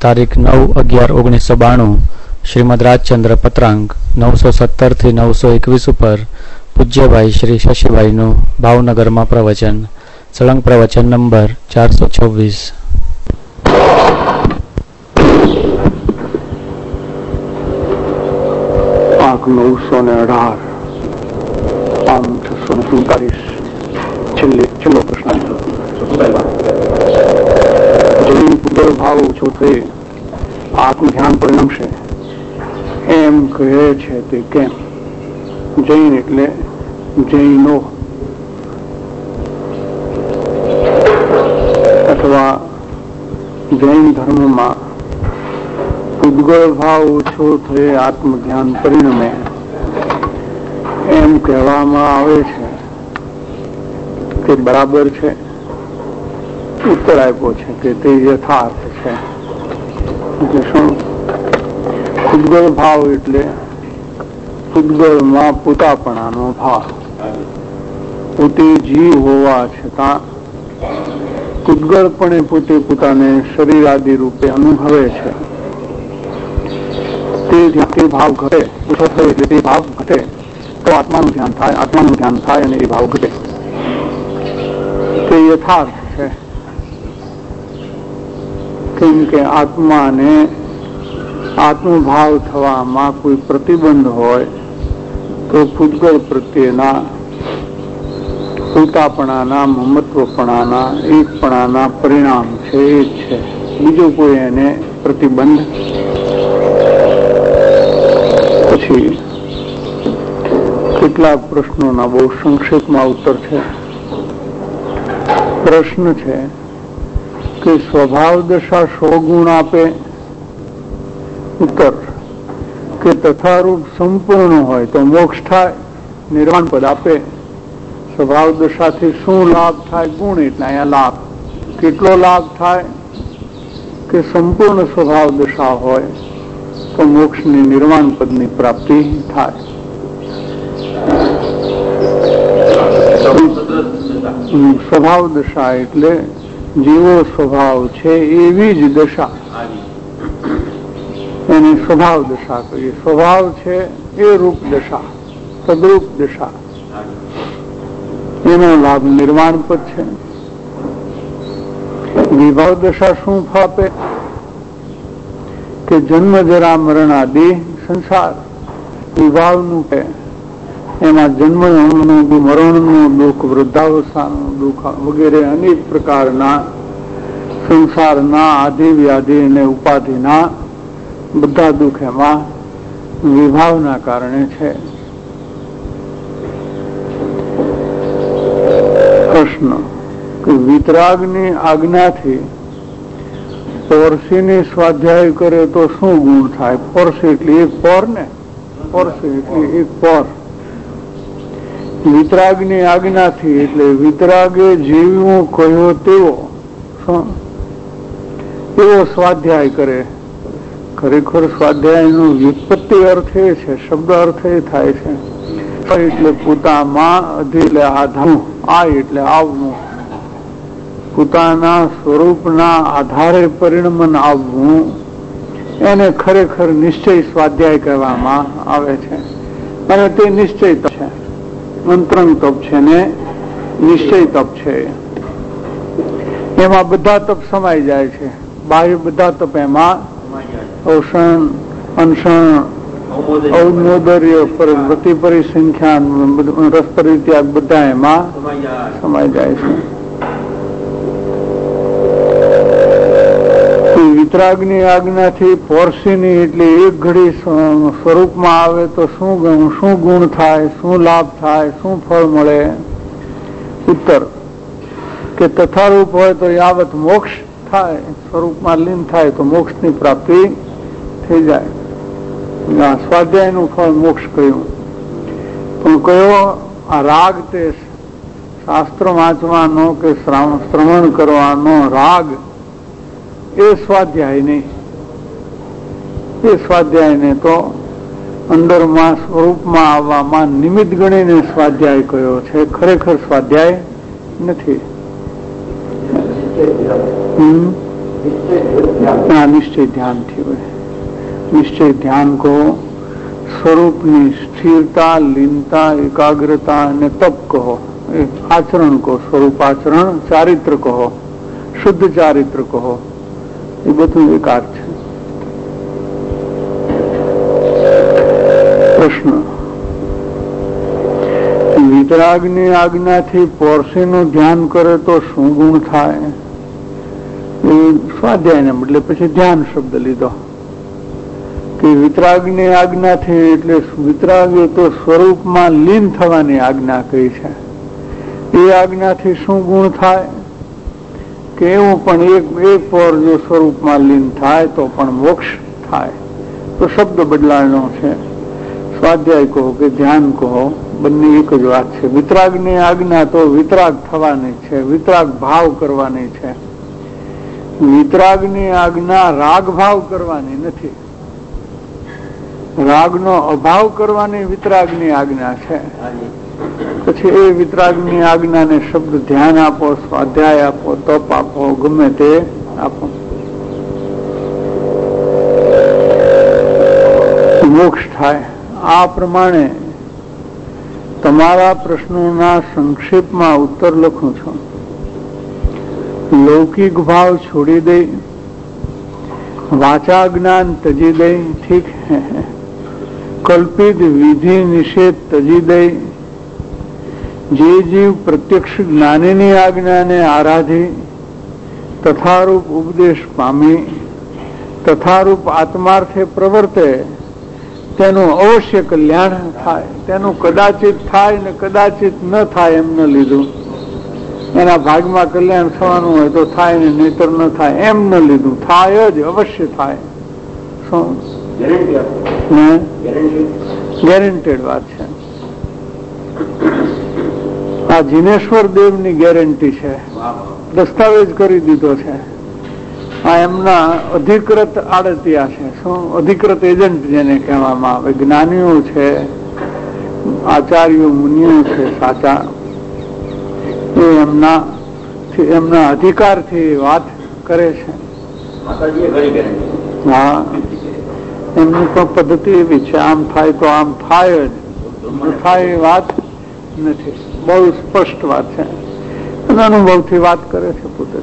તારીખ 9/11/1992 શ્રીમદ રાજચંદ્ર પત્રાંક 917 થી 921 ઉપર પૂજ્યભાઈ શ્રી શશીભાઈનું ભાવનગરમાં પ્રવચન. સળંગ પ્રવચન નંબર 426. આંક 918 આમ 647 છેલ્લો પ્રશ્ન. જૈન પુનર્ભાવ ઓછો થઈ આત્મ ધ્યાન પરિણમશે એમ કહે છે તે કેમ? જૈન એટલે જૈનો અથવા જૈન ધર્મમાં ઉદ્ગળ ભાવ ઓછો થઈ આત્મ ધ્યાન પરિણમે એમ કહેવામાં આવે છે તે બરાબર છે? ઉત્તર આપ્યો છે કે તે યથાર્થ છે. એટલે શું? ઉદ્ગળ ભાવ એટલે ઉદ્ગળમાં પોતાપણાનો ભાવ. પોતે જીવ હોવા છતાં ઉદ્ગળપણે પોતે પોતાને શરીર આદિ રૂપે અનુભવે છે. તે ભાવ ઘટે, ઓછો થાય એટલે તે ભાવ ઘટે તો આત્માનું ધ્યાન થાય, આત્માનું ધ્યાન થાય અને એ ભાવ ઘટે. તે યથાર્થ છે. કેમ કે આત્માને આત્મભાવ થવામાં કોઈ પ્રતિબંધ હોય તો પૂતગળ પ્રત્યેના પોતાપણાના, મમત્વપણાના, એકપણાના પરિણામ છે એ જ છે. બીજો કોઈ એને પ્રતિબંધ. પછી કેટલાક પ્રશ્નોના બહુ સંક્ષેપમાં ઉત્તર છે. પ્રશ્ન છે કે સ્વભાવ દશા 100 ગુણ આપે? ઉત્તર કે તથારૂપ સંપૂર્ણ હોય તો મોક્ષ થાય, નિર્વાણ પદ આપે. સ્વભાવ દશાથી શું લાભ થાય? ગુણ એટલે અહીંયા લાભ. કેટલો લાભ થાય? કે સંપૂર્ણ સ્વભાવ દશા હોય તો મોક્ષની નિર્વાણ પદની પ્રાપ્તિ થાય. સ્વભાવ દશા એટલે જેવો સ્વભાવ છે એવી જ દશા, એની સ્વભાવ દશા કહીએ. સ્વભાવ છે એ રૂપ દશા, તદરૂપ દશા, એનો લાભ નિર્વાણ પદ છે. વિભાવ દશા શું આપે? કે જન્મ જરા મરણ આદિ સંસાર વિભાવનું છે. એમાં જન્મનું, મરણનું દુઃખ, વૃદ્ધાવસ્થાનું દુઃખ વગેરે અનેક પ્રકારના સંસારના આધિ વ્યાધિ અને ઉપાધિના બધા દુઃખ એમાં વિભાવના કારણે છે. પ્રશ્ન કે વિતરાગની આજ્ઞાથી પોરસીની સ્વાધ્યાય કરે તો શું ગુણ થાય? પોરસી એટલે એક પોર ને, પોરસી એટલે એક પોર. વિતરાગની આજ્ઞાથી એટલે વિતરાગે જીવવું કહ્યો તેવો એવો સ્વાધ્યાય કરે. ખરેખર સ્વાધ્યાયનો વ્યુત્પત્તિ અર્થ એ છે, શબ્દ અર્થ એ થાય છે એટલે પોતામાં, અધિ એટલે આધાર, આ એટલે આવવું, પોતાના સ્વરૂપના આધારે પરિણમન આવવું, એને ખરેખર નિશ્ચય સ્વાધ્યાય કહેવામાં આવે છે. અને તે નિશ્ચય તપ છે, મંત્રંગ તપ છે ને નિશ્ચય તપ છે. એમાં બધા તપ સમાઈ જાય છે. બાહ્ય બધા તપ એમાં ઔષણ, અનશન, ઔમોદર્ય, પ્રતિ પરિસંખ્યાન, રસ પરિત્યાગ બધા એમાં સમાઈ જાય છે. વિતરાગની આજ્ઞાથી પોરસીની એટલે એક ઘડી સ્વરૂપમાં આવે તો શું ગુણ થાય, શું લાભ થાય, શું ફળ મળે? ઉત્તર કે તથારૂપ હોય તો યાવત મોક્ષ થાય, સ્વરૂપમાં લીન થાય તો મોક્ષની પ્રાપ્તિ થઈ જાય. સ્વાધ્યાયનું ફળ મોક્ષ કહ્યું. પણ કયો? આ રાગ તે શાસ્ત્ર વાંચવાનો કે શ્રવણ કરવાનો રાગ એ સ્વાધ્યાય નહીં. એ સ્વાધ્યાયને તો અંદરમાં સ્વરૂપમાં આવવામાં નિમિત્ત ગણીને સ્વાધ્યાય કયો છે, ખરેખર સ્વાધ્યાય નથી. निश्चय ध्यान थी હોય निश्चय ध्यान को स्वरूपनी स्थिरता लीनता एकाग्रता ने तप कहो आचरण को स्वरूप आचरण चारित्र कहो शुद्ध चारित्र कहो ये બધું એકાર છે પ્રશ્ન વિતરાગની આજ્ઞાથી પોરસીનું ધ્યાન કરે તો શું ગુણ થાય એ સ્વાધ્યાયને બદલે પછી ધ્યાન શબ્દ લીધો કે વિતરાગની આજ્ઞાથી એટલે વિતરાગ તો સ્વરૂપમાં લીન થવાની આજ્ઞા કહી છે એ આજ્ઞાથી શું ગુણ થાય કે એવું પણ એક પોર જો સ્વરૂપમાં લીન થાય તો પણ મોક્ષ થાય તો શબ્દ બદલાનો છે સ્વાધ્યાય કહો કે ધ્યાન કહો બંને એક જ વાત છે વિતરાગની આજ્ઞા તો વિતરાગ થવાની છે વિતરાગ ભાવ કરવાની છે વિતરાગની આજ્ઞા રાગ ભાવ કરવાની નથી રાગનો અભાવ કરવાની વિતરાગની આજ્ઞા છે પછી એ વિતરાગની આજ્ઞાને શબ્દ ધ્યાન આપો સ્વાધ્યાય આપો તપ આપો ગમે તે આપો મોક્ષ થાય આ પ્રમાણે તમારા પ્રશ્નોના સંક્ષેપમાં ઉત્તર લખું છું લૌકિક ભાવ છોડી દે વાચા જ્ઞાન તજી દે ઠીક હે કલ્પિત વિધિ નિષેધ તજી દે જે જીવ પ્રત્યક્ષ જ્ઞાનીની આજ્ઞાને આરાધી તથારૂપ ઉપદેશ પામી તથારૂપ આત્માર્થે પ્રવર્તે તેનું અવશ્ય કલ્યાણ થાય તેનું કદાચિત થાય ને કદાચિત ન થાય એમ ન લીધું એના ભાગમાં કલ્યાણ થવાનું હોય તો થાય ને નહીતર ન થાય એમ ન લીધું થાય જ અવશ્ય થાય શું ગેરંટેડ વાત છે આ જીનેશ્વર દેવની ગેરંટી છે દસ્તાવેજ કરી દીધો છે આ એમના અધિકૃત આડતિયા છે શું અધિકૃત એજન્ટ જેને કહેવામાં આવે જ્ઞાનીઓ છે આચાર્યો મુનિઓ છે સાચા એ એમના અધિકારથી વાત કરે છે હા એમની પણ પદ્ધતિ એવી છે આમ થાય તો આમ થાય જ થાય એ વાત નથી બહુ સ્પષ્ટ વાત છે અને અનુભવથી વાત કરે છે પોતે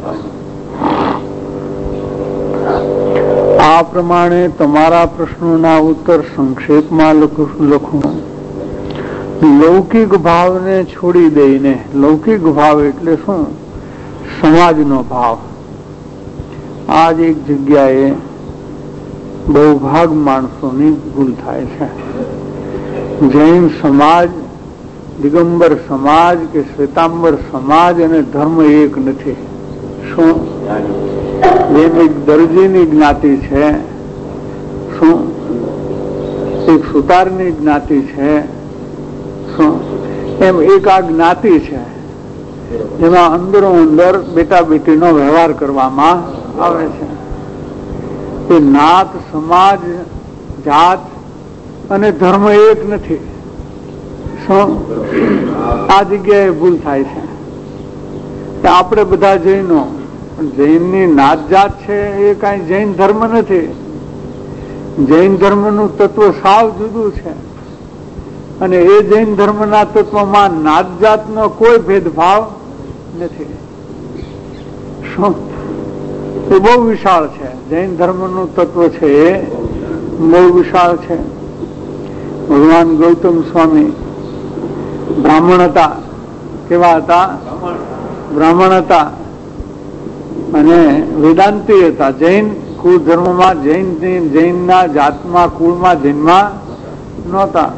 આ પ્રમાણે તમારા પ્રશ્નોના ઉત્તર સંક્ષેપમાં લખું લૌકિક ભાવને છોડી દઈને લૌકિક ભાવ એટલે શું સમાજનો ભાવ આજ એક જગ્યાએ બહુ ભાગ માણસોની ભૂલ થાય છે જૈન સમાજ દિગંબર સમાજ કે શ્વેતાંબર સમાજ અને ધર્મ એક નથી શું જેમ એક દરજીની જ્ઞાતિ છે શું એક સુતારની જ્ઞાતિ છે શું એમ એક આ જ્ઞાતિ છે જેમાં અંદરો અંદર બેટા બેટીનો વ્યવહાર કરવામાં આવે છે એ નાત સમાજ જાત અને ધર્મ એક નથી શું આ જગ્યાએ ભૂલ થાય છે આપણે બધા જૈનો જૈનની નાત જાત છે એ કઈ જૈન ધર્મ નથી જૈન ધર્મનું તત્વ સાવ જુદું છે અને એ જૈન ધર્મના તત્વમાં નાત જાતનો કોઈ ભેદભાવ નથી શું એ બહુ વિશાળ છે જૈન ધર્મનું તત્વ છે એ બહુ વિશાળ છે ભગવાન ગૌતમ સ્વામી બ્રાહ્મણ હતા કેવા હતા બ્રાહ્મણ હતા અને વેદાંતી હતા જૈન કુળ ધર્મમાં જૈનના જાતમાં કુળમાં જન્મા નહોતા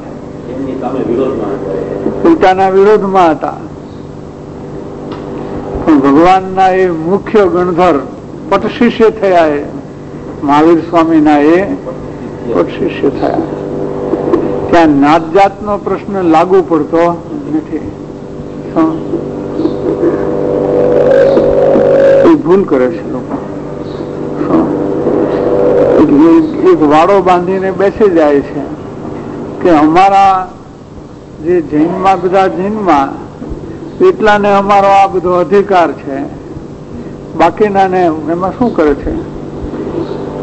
ઉલટાના વિરોધમાં હતા પણ ભગવાનના એ મુખ્ય ગણધર પટ શિષ્ય થયા એ મહાવીર સ્વામીના એ પટ શિષ્ય થયા ત્યાં નાત જાતનો પ્રશ્ન લાગુ પડતો નથી ભૂલ કરે છે લોકો એક વાડો બાંધીને બેસી જાય છે કે અમારા જે જૈનમાં બધા જૈનમાં એટલાને અમારો આ બધો અધિકાર છે બાકીના ને એમાં શું કરે છે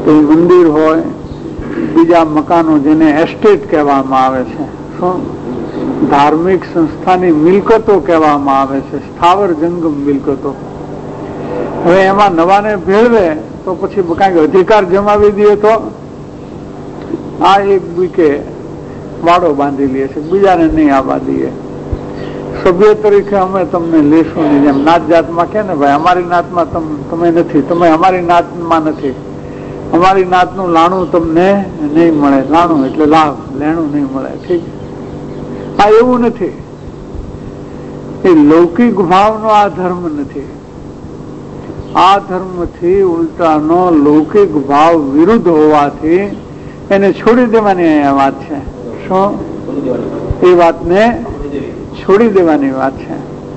કોઈ મંદિર હોય, બીજા મકાનો જેને એસ્ટેટ કહેવામાં આવે છે, શું ધાર્મિક સંસ્થાની મિલકતો કહેવામાં આવે છે, સ્થાવર જંગમ મિલકતો. હવે એમાં નવાને ભેળવે તો પછી કઈક અધિકાર જમાવી દે તો આ એક બીકે વાડો બાંધી લે છે, બીજાને નહીં આવવા દઈએ. સભ્ય તરીકે અમે તમને લેશું નહીં. જેમ નાત જાતમાં કે ને ભાઈ અમારી નાતમાં તમે નથી, તમે અમારી નાતમાં નથી, અમારી નાતનું લાણું તમને નહીં મળે. લાણું એટલે લાભ, લેણું નહીં મળે. ઠીક, આ એવું નથી. એ લૌકિક ભાવનો આ ધર્મ નથી. આ ધર્મથી ઉલટાનો લૌકિક ભાવ વિરુદ્ધ હોવાથી એને છોડી દેવાની અહીંયા વાત છે. શું એ વાતને છોડી દેવાની વાત છે.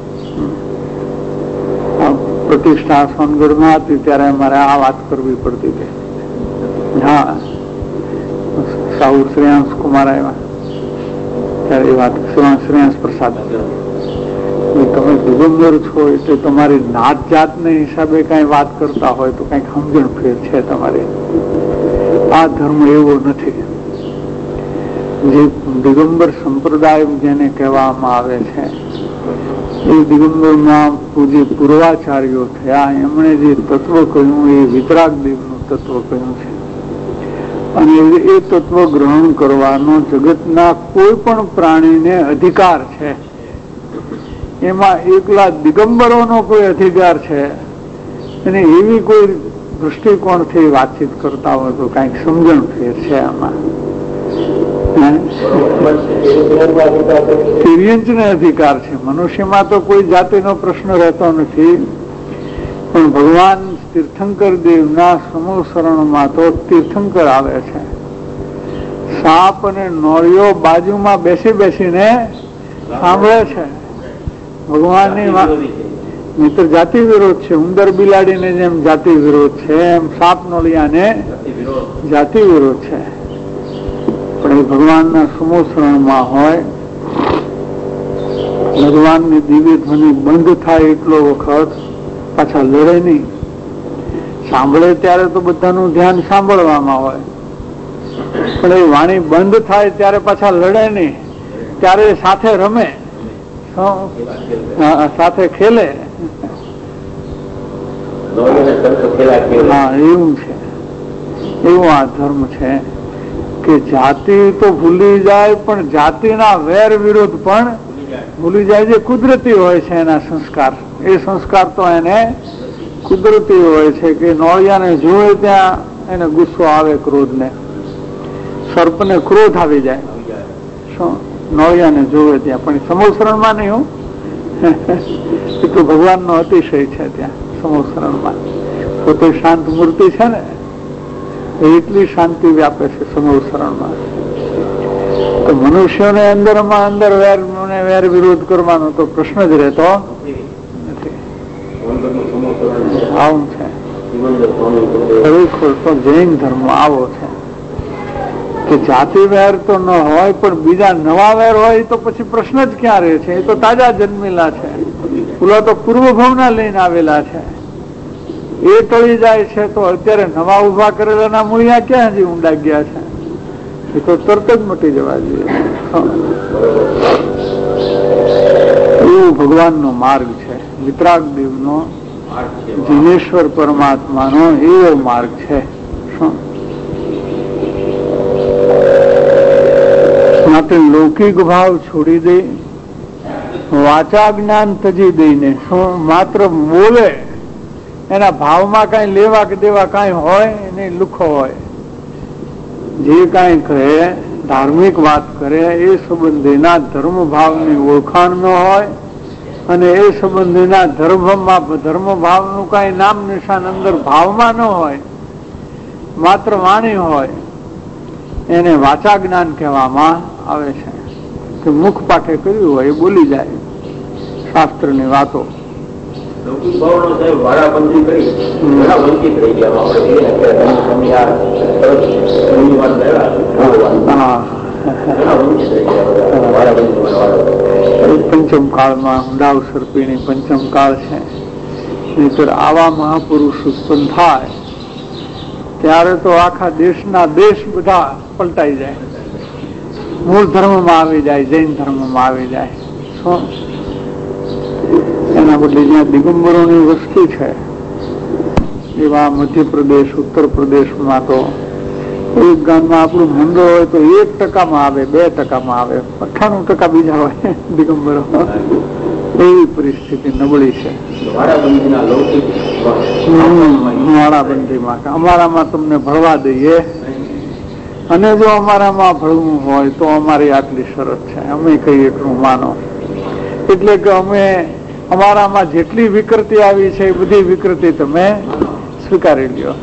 પ્રતિષ્ઠા સોનગઢમાં હતી ત્યારે અમારે આ વાત કરવી પડતી હતી. હા, સાહુ શ્રેયાંશ કુમાર આવ્યા ત્યારે એ વાત, શ્રેયાંશ પ્રસાદ, તમે દિગંબર છો એટલે તમારી નાત જાતને હિસાબે કઈ વાત કરતા હોય તો કઈક સમજણ ફેર છે તમારી. આ ધર્મ એવો નથી. જે દિગંબર સંપ્રદાય જેને કહેવામાં આવે છે એ દિગંબરમાં જે પૂર્વાચાર્યો થયા એમણે જે તત્વ કહ્યું એ વિતરાગદેવનું તત્વ કહ્યું છે. અને એ તત્વ ગ્રહણ કરવાનો જગતના કોઈ પણ પ્રાણીને અધિકાર છે. એમાં એકલા દિગંબરોનો કોઈ અધિકાર છે અને એવી કોઈ દૃષ્ટિકોણથી વાતચીત કરતા હોય તો કઈક સમજણ ફેર છે આમાં. તિર્યંચને અધિકાર છે. મનુષ્યમાં તો કોઈ જાતિનો પ્રશ્ન રહેતો નથી, પણ ભગવાન તીર્થંકર દેવના સમૂહ શરણમાં તો તીર્થંકર આવે છે. સાપ અને નોળિયો બાજુમાં બેસી બેસીને સાંભળે છે. ભગવાનની મિત્ર જાતિ વિરોધ છે. ઉંદર બિલાડીને જેમ જાતિ વિરોધ છે એમ સાપ નોળિયાને જાતિ વિરોધ છે. પણ એ ભગવાનના સમોસરણમાં હોય, ભગવાનની દિવ્ય ધ્વનિ બંધ થાય એટલો વખત પાછા લડે નહીં. સાંભળે ત્યારે તો બધાનું ધ્યાન સાંભળવામાં હોય, પણ એ વાણી બંધ થાય ત્યારે પાછા લડે નહીં. ત્યારે સાથે રમે, સાથે ખેલે. હા, એવું છે. એવું આ ધર્મ છે કે જાતિ તો ભૂલી જાય પણ જાતિના વેર વિરોધ પણ ભૂલી જાય. જે કુદરતી હોય છે એના સંસ્કાર, એ સંસ્કાર તો એને કુદરતી હોય છે કે નોળિયાને જોવે ત્યાં એને ગુસ્સો આવે, ક્રોધને. સર્પને ક્રોધ આવી જાય, શું નોળિયાને જોવે ત્યાં. પણ સમોસરણમાં નહીં. હું એટલું ભગવાનનો અતિશય છે ત્યાં સમોસરણમાં. પોતે શાંત મૂર્તિ છે ને, એટલી શાંતિ વ્યાપે છે સમોસરણમાં. તો મનુષ્યોને અંદરમાં અંદર વેર વિરોધ કરવાનો તો પ્રશ્ન જ રહેતો નથી. આવું છે ખરેખર તો જૈન ધર્મ આવો છે કે જાતિ વેર તો ન હોય પણ બીજા નવા વેર હોય તો પછી પ્રશ્ન જ ક્યાં રહે છે. એ તો તાજા જન્મેલા છે, પેલા તો પૂર્વભાવના લઈને આવેલા છે. એ ટળી જાય છે તો અત્યારે નવા ઉભા કરેલાના મૂળિયા ક્યાં હજી ઊંડા ગયા છે? એ તો તરત જ મટી જવા જોઈએ. એવું ભગવાનનો માર્ગ છે, વિતરાગદેવનો, જીનેશ્વર પરમાત્માનો એવો માર્ગ છે. માટે લૌકિક ભાવ છોડી દે, વાચા જ્ઞાન તજી દઈને શું માત્ર બોલે, એના ભાવમાં કઈ લેવા કે દેવા કઈ હોય નહીં, લુખો હોય. જે કઈ કહે, ધાર્મિક વાત કરે એ સંબંધીના ધર્મ ભાવની ઓળખાણ ન હોય અને એ સંબંધીના ધર્મ ભાવનું કઈ નામ નિશાન અંદર ભાવમાં ન હોય, માત્ર વાણી હોય, એને વાચા જ્ઞાન કહેવામાં આવે છે. કે મુખ પાઠે કર્યું હોય એ બોલી જાય શાસ્ત્રની વાતો. પંચમ કાળમાં ઊંડાવ સર્પીની પંચમ કાળ છે. નહીતર આવા મહાપુરુષ ઉત્પન્ન થાય ત્યારે તો આખા દેશના દેશ બધા પલટાઈ જાય, મૂળ ધર્મમાં આવી જાય, જૈન ધર્મમાં આવી જાય. શું એના બદલે જ્યાં દિગંબરોની વસ્તી છે એવા મધ્યપ્રદેશ, ઉત્તર પ્રદેશમાં તો એક ગામમાં આપણું મંડળ હોય તો 1% આવે, 2% આવે, 98% બીજા હોય દિગંબરો. એવી પરિસ્થિતિ નબળી છે વાળાબંધીમાં. અમારામાં તમને ભળવા દઈએ, અને જો અમારામાં ભળવું હોય તો અમારી આટલી શરત છે, અમે કઈ એટલું માનો. એટલે કે અમે અમારામાં જેટલી વિકૃતિ આવી છે એ બધી વિકૃતિ તમે સ્વીકારી લ્યો.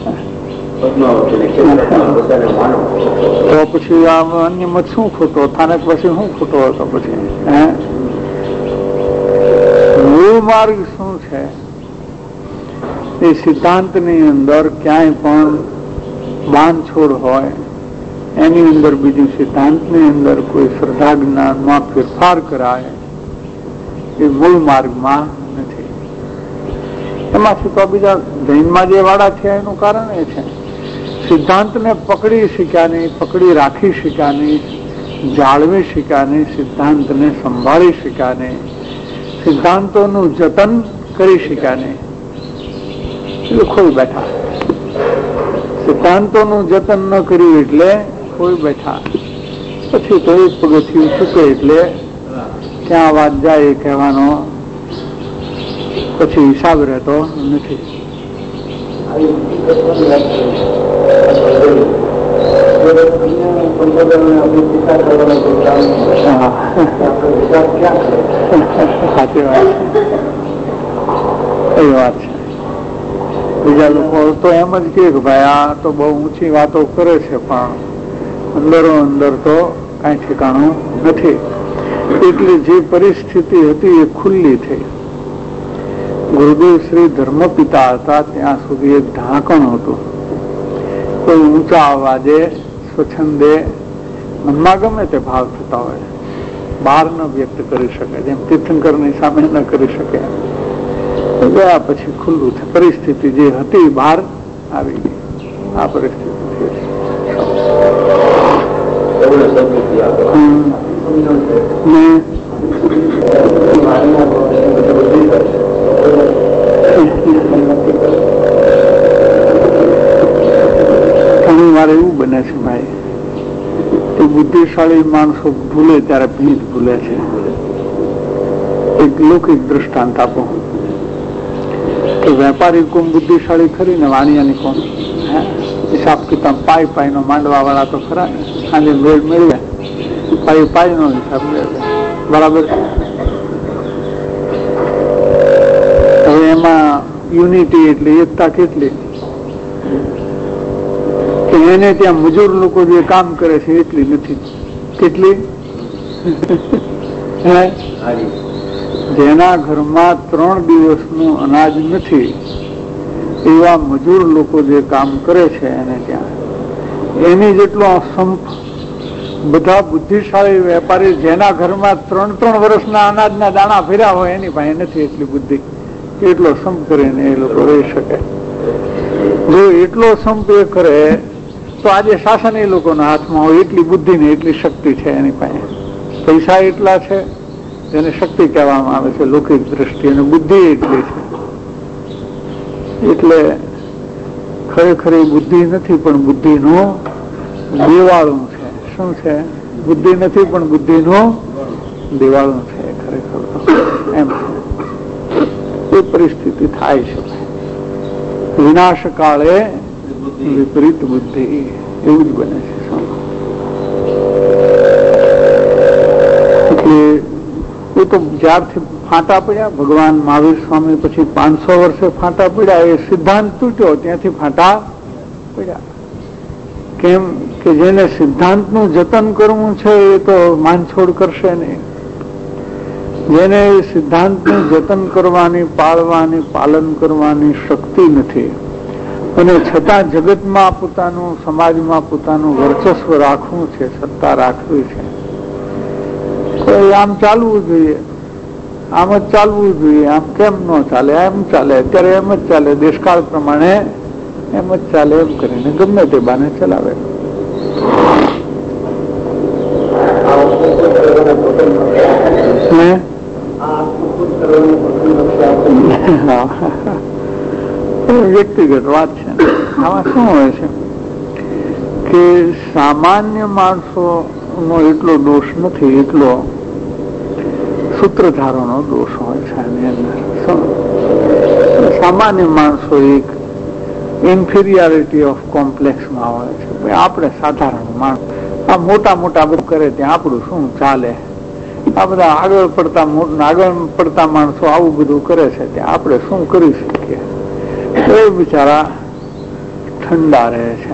તો પછી આમ અન્ય મત શું ખોટો, સ્થાનક પછી શું ખોટો હતો? પછી મૂળ માર્ગ શું છે એ સિદ્ધાંતની અંદર ક્યાંય પણ બાંધછોડ હોય, એની અંદર બીજું સિદ્ધાંતની અંદર કોઈ શ્રદ્ધા જ્ઞાનમાં ફેરફાર કરાય એ મૂળ માર્ગમાં નથી. એમાંથી તો બીજા જૈનમાં જે વાળા છે એનું કારણ એ છે સિદ્ધાંતને પકડી શીખ્યા નહીં, પકડી રાખી શીખ્યા નહીં, જાળવી શીખ્યા નહીં, સિદ્ધાંતને સંભાળી શીખ્યા નહીં, સિદ્ધાંતોનું જતન કરી શીખ્યા નહીં. એટલે ખોઈ બેઠા. સિદ્ધાંતોનું જતન ન કર્યું એટલે ખોઈ બેઠા. પછી તો એક પગથિયું ચૂકે એટલે ક્યાં વાત જાય એ કહેવાનો પછી હિસાબ રહેતો નથી. સાચી વાત એ વાત છે. બીજા લોકો તો એમ જ કે ભાઈ આ તો બહુ ઊંચી વાતો કરે છે પણ અંદરો અંદર તો કઈ ઠેકાણું નથી. એટલે જે પરિસ્થિતિ હતી એ ખુલ્લી થઈ. ગુરુદેવ શ્રી ધર્મપિતા હતા ત્યાં સુધી એક ઢાંકણ હતું. કોઈ ઊંચા અવાજે સ્વચ્છંદે મનમાં ગમે તે ભાવ થતા હોય બહાર ન વ્યક્ત કરી શકે, જેમ તીર્થંકરની સામે ન કરી શકે. ગયા પછી ખુલ્લું છે. પરિસ્થિતિ જે હતી બહાર આવી ગઈ. આ પરિસ્થિતિ ઘણી વાર એવું બને છે ભાઈ કે બુદ્ધિશાળી માણસો ભૂલે ત્યારે ભીત ભૂલે છે. એક લૌકિક દૃષ્ટાંત આપો કે વેપારી કોમ બુદ્ધિશાળી ખરી ને વાણિયાની કોમ હિસાબ કિતાબ પાઈ નો માંડવા વાળા તો ખરા ને, સાંજે મેળ મેળવે પાઈ નો હિસાબ મેળવે બરાબર. હવે એમાં યુનિટી એટલે એકતા કેટલી કે એને ત્યાં મજૂર લોકો જે કામ કરે છે એટલી નથી. કેટલી? જેના ઘરમાં 3 દિવસનું અનાજ નથી એવા મજૂર લોકો જે કામ કરે છે એને ત્યાં એની જેટલો સંપ બધા બુદ્ધિશાળી વેપારી જેના ઘરમાં 3 વર્ષના અનાજના દાણા ફેર્યા હોય એની પાસે નથી એટલી બુદ્ધિ. એટલો સંપ કરીને એ લોકો રહી શકે. જો એટલો સંપ એ કરે તો આજે શાસન એ લોકોના હાથમાં હોય. એટલી બુદ્ધિ ને એટલી શક્તિ છે એની પાસે. પૈસા એટલા છે જેને શક્તિ કહેવામાં આવે છે લૌકિક દ્રષ્ટિએ, અને બુદ્ધિ એટલી છે. એટલે ખરેખર બુદ્ધિ નથી પણ બુદ્ધિનું દેવાળું છે. શું છે? બુદ્ધિ નથી પણ બુદ્ધિનું દેવાળું છે ખરેખર. એમ એ પરિસ્થિતિ થાય છે. વિનાશ કાળે વિપરીત બુદ્ધિ એવું જ બને છે. એટલે એ તો જ્યારથી ફાંટા પડ્યા ભગવાન મહાવીર સ્વામી પછી 500 વર્ષે ફાંટા પડ્યા એ સિદ્ધાંત તૂટ્યો ત્યાંથી ફાંટા પડ્યા. કેમ કે જેને સિદ્ધાંતનું જતન કરવું છે એ તો માનછોડ કરશે નહીં. જેને સિદ્ધાંતનું જતન કરવાની, પાળવાની, પાલન કરવાની શક્તિ નથી અને છતાં જગતમાં પોતાનું, સમાજમાં પોતાનું વર્ચસ્વ રાખવું છે, સત્તા રાખવી છે, તો આમ ચાલવું જોઈએ, આમ જ ચાલવું જોઈએ. આમ કેમ ન ચાલે? એમ ચાલે. અત્યારે એમ જ ચાલે. દેશકાળ પ્રમાણે એમ જ ચાલે એમ કરીને ગમે તે બાને ચલાવે. વ્યક્તિગત વાત છે. આમાં શું હોય છે કે સામાન્ય માણસો નો એટલો દોષ નથી, એટલો સૂત્રધારોનો દોષ હોય છે આની અંદર. સામાન્ય માણસો એક ઇન્ફિરિયોરિટી ઓફ કોમ્પ્લેક્સમાં હોય છે. આપણે સાધારણ માણસ આ મોટા મોટા બધું કરે ત્યાં આપણું શું ચાલે? આ બધા આગળ પડતા માણસો આવું બધું કરે છે ત્યાં આપણે શું કરી શકીએ? એ બિચારા ઠંડા રહે છે.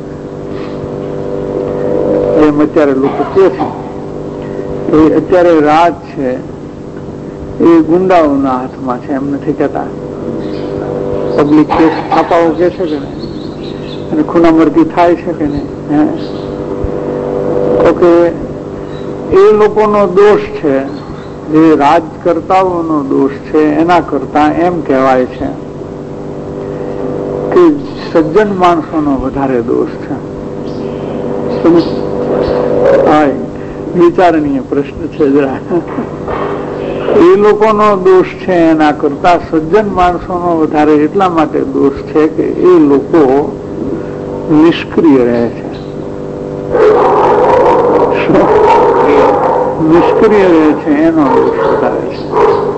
એમ અત્યારે લોકો કે છે એ અત્યારે રાત છે એ ગુંડાઓના હાથમાં છે, એમ નથી કહેતા. પબ્લિક કેસ છાપાઓ કે છે કે નહીં, અને ખૂનામરકી થાય છે કે નહીં, તો કે એ લોકોનો દોષ છે, જે રાજકર્તાઓનો દોષ છે એના કરતા એમ કહેવાય છે કે સજ્જન માણસોનો વધારે દોષ છે. વિચારણીય પ્રશ્ન છે જરા. એ લોકોનો દોષ છે એના કરતા સજ્જન માણસોનો વધારે એટલા માટે દોષ છે કે એ લોકો નિષ્ક્રિય રહે છે. નિષ્ક્રિય રહે છે એનો દોષ વધારે છે.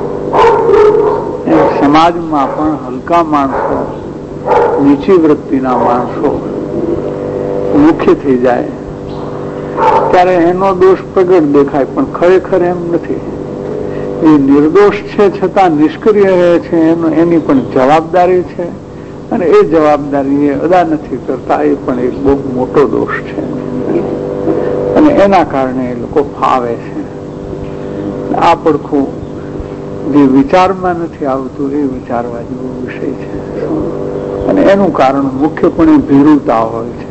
એમ સમાજમાં પણ હલકા માણસો, નીચી વૃત્તિના માણસો મુખ્ય થઈ જાય ત્યારે એનો દોષ પ્રગટ દેખાય, પણ ખરેખર એમ નથી. એ નિર્દોષ છે છતાં નિષ્ક્રિય રહે છે, એની પણ જવાબદારી છે, અને એ જવાબદારી એ અદા નથી કરતા, એ પણ એક બહુ મોટો દોષ છે. અને એના કારણે એ લોકો ફાવે છે. આ પડખું જે વિચારમાં નથી આવતું એ વિચારવા જેવો વિષય છે. અને એનું કારણ મુખ્યપણે ભીરુતા હોય છે.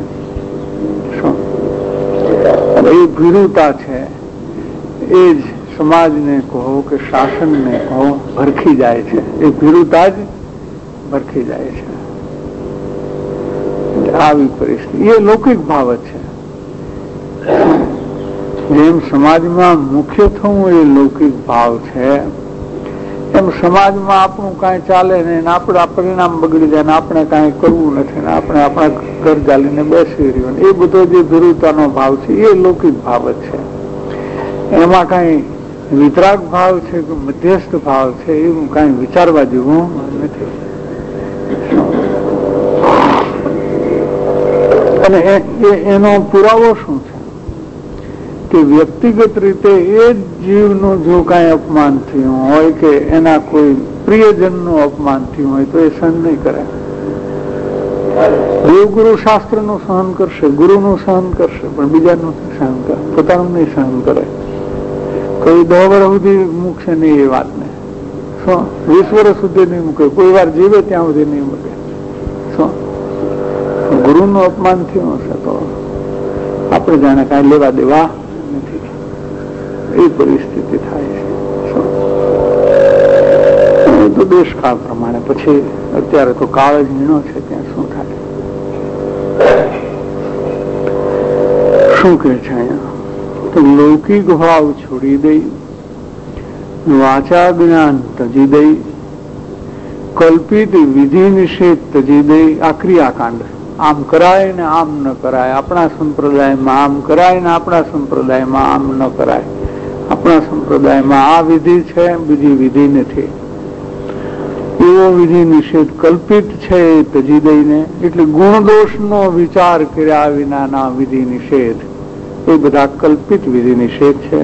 અને એ ભીરુતા છે એ જ સમાજને કહો કે શાસનને કહો ભરખી જાય છે. એ ભીરુતા જ ભરખી જાય છે. આવી પરિસ્થિતિ એ લૌકિક ભાવ છે. જેમ સમાજમાં મુખ્ય થવું એ લૌકિક ભાવ છે, એમ સમાજમાં આપણું કાંઈ ચાલે નહીં, આપણા પરિણામ બગડી જાય, આપણે કાંઈ કરવું નથી, ને આપણે આપણા ઘર ચાલીને બેસી રહ્યો, એ બધો જે ભીરુતાનો ભાવ છે એ લૌકિક ભાવ જ છે. એમાં કાંઈ વિતરાગ ભાવ છે કે મધ્યસ્થ ભાવ છે એવું કાંઈ વિચારવા જેવું નથી. અને એનો પુરાવો શું છે કે વ્યક્તિગત રીતે એ જ જીવનું જો કાંઈ અપમાન થયું હોય કે એના કોઈ પ્રિયજનનું અપમાન થયું હોય તો એ સહન નહીં કરે. દેવગુરુ શાસ્ત્રનું સહન કરશે, ગુરુનું સહન કરશે, પણ બીજાનું સહન કરે, પોતાનું નહીં સહન કરે. કોઈ 10 વર્ષ સુધી મૂકશે નહીં એ વાતને, 20 વર્ષ સુધી નહીં મૂકે, કોઈ વાર જીવે ત્યાં સુધી નહીં મૂકે. ગુરુનું અપમાન થયું હશે તો આપણે જાણે કાંઈ લેવા દેવા નથી, એ પરિસ્થિતિ થાય છે. તો દેશકાળ પ્રમાણે પછી અત્યારે તો કાળ જ ઝીણો છે, ત્યાં શું થાય? શું કે છે અહીંયા? તો લૌકિક ભાવ છોડી દઈ, વાચા જ્ઞાન તજી દઈ, કલ્પિત વિધિ નિષેધ તજી દઈ. આ ક્રિયાકાંડ આમ કરાય ને આમ ન કરાય, આપણા સંપ્રદાયમાં આમ કરાય ને આપણા સંપ્રદાયમાં આમ ન કરાય, આપણા સંપ્રદાયમાં આ વિધિ છે બીજી વિધિ નથી, એવો વિધિ નિષેધ કલ્પિત છે એ તજી દઈને, એટલે ગુણદોષનો વિચાર કર્યા વિનાના વિધિ નિષેધ એ બધા કલ્પિત વિધિ નિષેધ છે.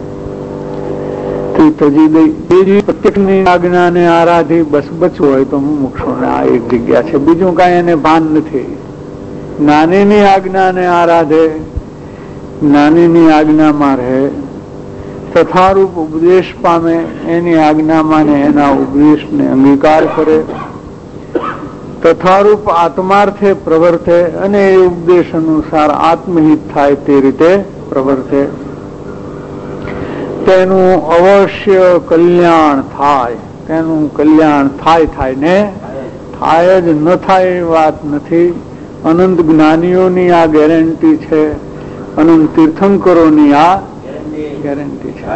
તજી દઈ બીજી પ્રત્યેકની આજ્ઞાને આરાધી બસ બચવું હોય તો મુમુક્ષુને આ એક જગ્યા છે, બીજું કાંઈ એને ભાન નથી. નાનીની આજ્ઞાને આરાધે, નાનીની આજ્ઞામાં રહે, તથારૂપ ઉપદેશ પામે, એની આજ્ઞામાં ને એના ઉપદેશને અંગીકાર કરે, તથારૂપ આત્માર્થે પ્રવર્તે અને એ ઉપદેશ અનુસાર આત્મહિત થાય તે રીતે પ્રવર્તે, તેનું અવશ્ય કલ્યાણ થાય, તેનું કલ્યાણ થાય ને થાય જ ન થાય એ વાત નથી. અનંત જ્ઞાનીઓની આ ગેરંટી છે, અનંત તીર્થંકરોની આ ગેરંટી છે.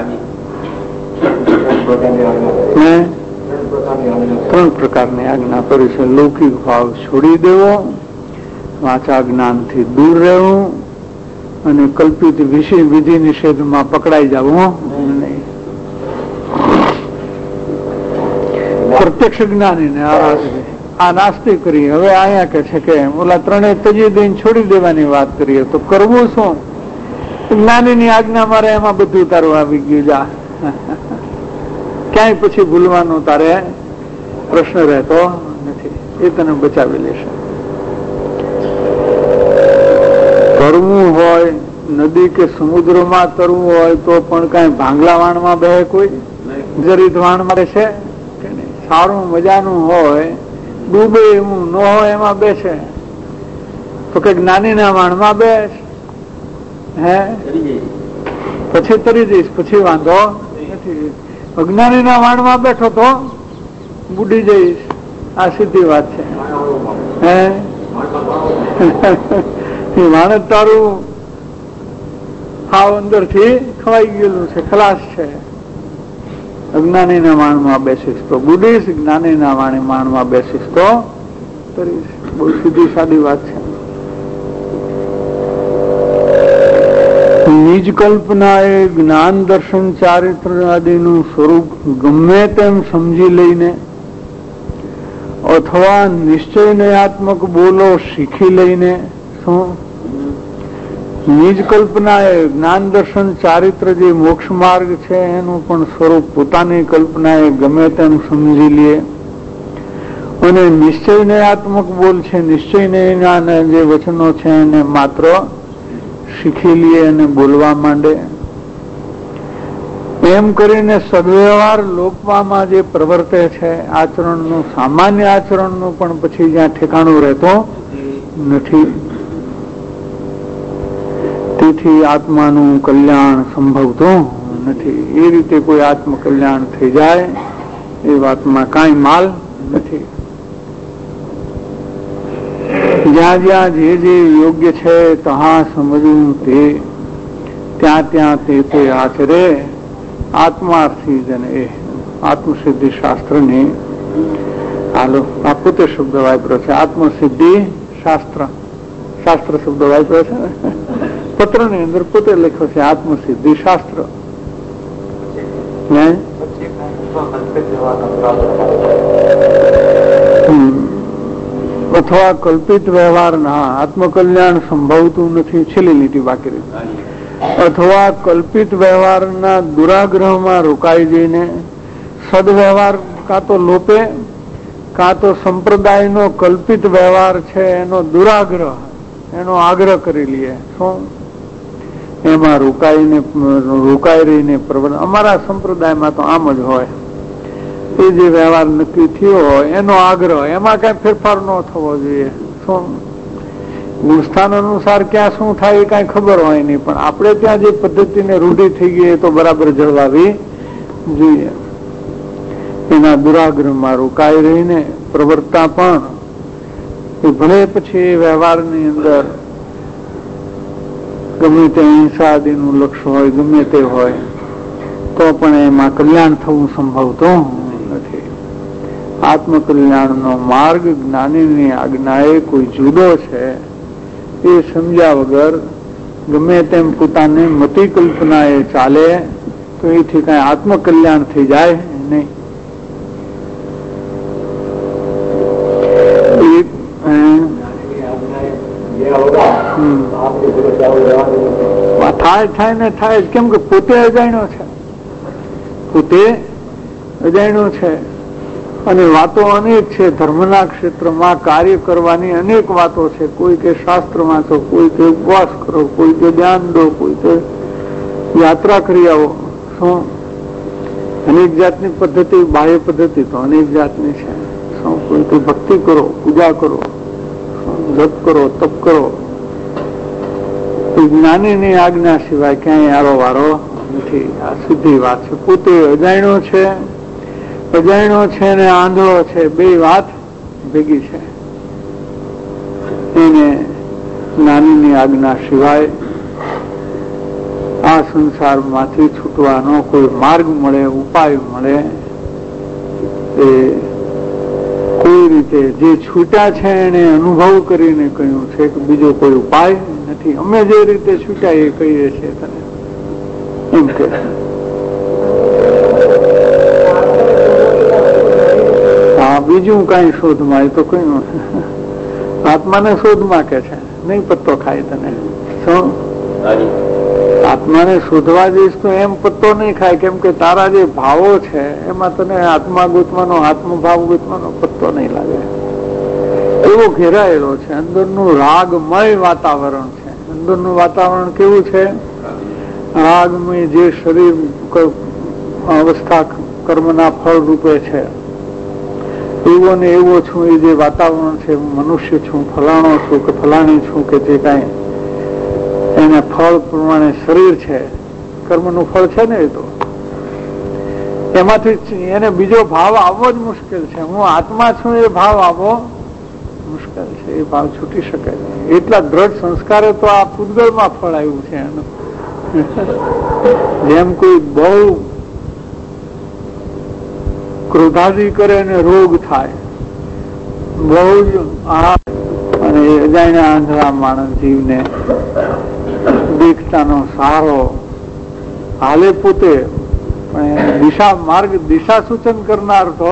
ત્રણ પ્રકારની આજ્ઞા કરી છે. લૌકિક ભાવ છોડી દેવો, વાચા જ્ઞાનથી દૂર રહેવું અને કલ્પિત વિધિ નિષેધમાં પકડાઈ જવું નહીં. પ્રત્યક્ષ જ્ઞાનીને આ નાસ્તી કરી. હવે અહીંયા કે છે કે ઓલા ત્રણેય તજી દઈને છોડી દેવાની વાત કરીએ તો કરવું શું? જ્ઞાનીની આજ્ઞા મારે એમાં બધું તારું આવી ગયું. જા ક્યાંય પછી ભૂલવાનો તારે પ્રશ્ન રહેતો નથી. એ તને બચાવી લેશે. તરવું હોય નદી કે સમુદ્રમાં તરવું હોય તો પણ કઈ ભાંગલા વાણમાં બે કોઈ જરીત વાણ મારે છે કે નહીં? સારું મજાનું હોય, ડૂબે એવું ન હોય એમાં બેસે તો કઈક જ્ઞાનીના વાણમાં બેસ. હે પછી તરી જઈશ, પછી વાંધો નથી. અજ્ઞાનીના વાણમાં બેઠો તો બુડી જઈશ. આ સીધી વાત છે. હે વાણ તારું હાવ અંદર થી ખવાઈ ગયેલું છે, ખલાસ છે. અજ્ઞાનીના વાણમાં બેસીશ તો બુડીશ, જ્ઞાનીના વાણમાં બેસીશ તો તરીશ. બહુ સીધી સાદી વાત છે. નિજ કલ્પના એ જ્ઞાન દર્શન ચારિત્ર આદિનું સ્વરૂપ ગમે તેમ સમજી લઈને અથવા નિશ્ચયનયાત્મક બોલો શીખી લઈને, શું નિજ કલ્પના એ જ્ઞાન દર્શન ચારિત્ર જે મોક્ષ માર્ગ છે એનું પણ સ્વરૂપ પોતાની કલ્પના એ ગમે તેમ સમજી લે અને નિશ્ચયનયાત્મક બોલ છે, નિશ્ચયના જે વચનો છે એને માત્ર શીખી લે અને બોલવા માંડે. એમ કરીને સદવ્યવહાર લોકવામાં જે પ્રવર્તે છે આચરણનું, સામાન્ય આચરણનું પણ પછી જ્યાં ઠેકાણું રહેતો નથી. તેથી આત્માનું કલ્યાણ સંભવતું નથી. એ રીતે કોઈ આત્મકલ્યાણ થઈ જાય એ વાતમાં કાંઈ માલ નથી. જ્યાં જ્યાં જે જે યોગ્ય છે ત્યાં સમજવું, તે ત્યાં ત્યાં તે આચરે. આત્માર્થી જન એ આત્મસિદ્ધિ શાસ્ત્રની હાલો આ પોતે શબ્દ વાપર્યો છે. આત્મસિદ્ધિ શાસ્ત્ર, શાસ્ત્ર શબ્દ વાપર્યો છે. પત્ર ની અંદર પોતે લખ્યો છે આત્મસિદ્ધિ શાસ્ત્ર. અથવા કલ્પિત વ્યવહારના આત્મકલ્યાણ સંભવતું નથી. છેલ્લી લીટી બાકી રહી. અથવા કલ્પિત વ્યવહારના દુરાગ્રહમાં રોકાઈ જઈને સદવ્યવહાર કાં તો લોપે કાં તો સંપ્રદાયનો કલ્પિત વ્યવહાર છે એનો દુરાગ્રહ, એનો આગ્રહ કરી લઈએ. શું એમાં રોકાઈ રહીને પ્રવર્તન. અમારા સંપ્રદાયમાં તો આમ જ હોય. એ જે વ્યવહાર નક્કી થયો હોય એનો આગ્રહ, એમાં કઈ ફેરફાર ન થવો જોઈએ. શું ગુણસ્થાન અનુસાર ક્યાં શું થાય એ કઈ ખબર હોય નહીં, પણ આપણે ત્યાં જે પદ્ધતિને રૂઢી થઈ ગઈ એ તો બરાબર જળવાવી જોઈએ. એના દુરાગ્રહમાં રોકાઈ રહીને પ્રવર્તતા પણ એ ભલે પછી એ વ્યવહારની અંદર ગમે તે હિંસા આદિનું લક્ષ્ય હોય, ગમે તે હોય, તો પણ એમાં કલ્યાણ થવું સંભવતું નથી. આત્મકલ્યાણનો માર્ગ જ્ઞાનીની આજ્ઞાએ કોઈ જુદો છે એ સમજ્યા વગર ગમે તેમ પોતાની મતિ કલ્પના એ ચાલે તો એથી કઈ આત્મકલ્યાણ થઈ જાય નહીં. થાય ને થાય જ. કેમ કે પોતે અજાણ્યો છે, પોતે અજાણ્યો છે અને વાતો અનેક છે. ધર્મના ક્ષેત્રમાં કાર્ય કરવાની અનેક વાતો છે. કોઈ કે શાસ્ત્ર વાંચો, કોઈ કે ઉપવાસ કરો, કોઈ કે ધ્યાન દો, કોઈ કે યાત્રા કરી આવો. શું અનેક જાતની પદ્ધતિ, બાહ્ય પદ્ધતિ તો અનેક જાતની છે. શું કોઈ કે ભક્તિ કરો, પૂજા કરો, જપ કરો, તપ કરો. જ્ઞાનીની આજ્ઞા સિવાય ક્યાંય આરો વારો નથી. આ સીધી વાત છે. પોતે અજાણ્યો છે, અજાણ્યો છે ને આંધળો છે, બે વાત ભેગી છે. એને જ્ઞાનીની આજ્ઞા સિવાય આ સંસારમાંથી છૂટવાનો કોઈ માર્ગ મળે, ઉપાય મળે એ કોઈ રીતે જે છૂટ્યા છે એને અનુભવ કરીને કહ્યું છે કે બીજો કોઈ ઉપાય નથી. અમે જે રીતે છૂટ્યા એ કહીએ છીએ તને એમ કે હા બીજું કઈ શોધમાં એ તો કયું આત્માને શોધમાં કે છે નહીં પત્તો ખાય તને. શું આત્માને શોધવા જઈશ તો એમ પત્તો નહીં ખાય, કેમ કે તારા જે ભાવો છે એમાં તને આત્મા ગોતવાનો, આત્મભાવ ગોતવાનો પત્તો નહીં લાગે. એવો ઘેરાયેલો છે. અંદરનું રાગમય વાતાવરણ છે. અંદરનું વાતાવરણ કેવું છે? રાગમય. જે શરીર અવસ્થા કર્મના ફળ રૂપે છે એવો ને એવો છું. એ જે વાતાવરણ છે, મનુષ્ય છું, ફલાણો છું કે ફલાણી છું કે જે કઈ એને ફળ પ્રમાણે શરીર છે, કર્મનું ફળ છે ને, એ તો એમાંથી એને બીજો ભાવ આવવો જ મુશ્કેલ છે. હું આત્મા છું એ ભાવ આવવો મુશ્કેલ છે. એ ભાવ છૂટી શકે નહીં. એટલા દ્રઢ સંસ્કારે તો આ પૂતગળમાં ફળ આવ્યું છે એનું. જેમ કોઈ બહુ ક્રોધાદી કરે ને રોગ થાય, બહુ જ અને અજાણ્યા આંધળા માણસ જીવને દેખતાનો સહારો હાલે પોતે, પણ દિશા સૂચન કરનાર તો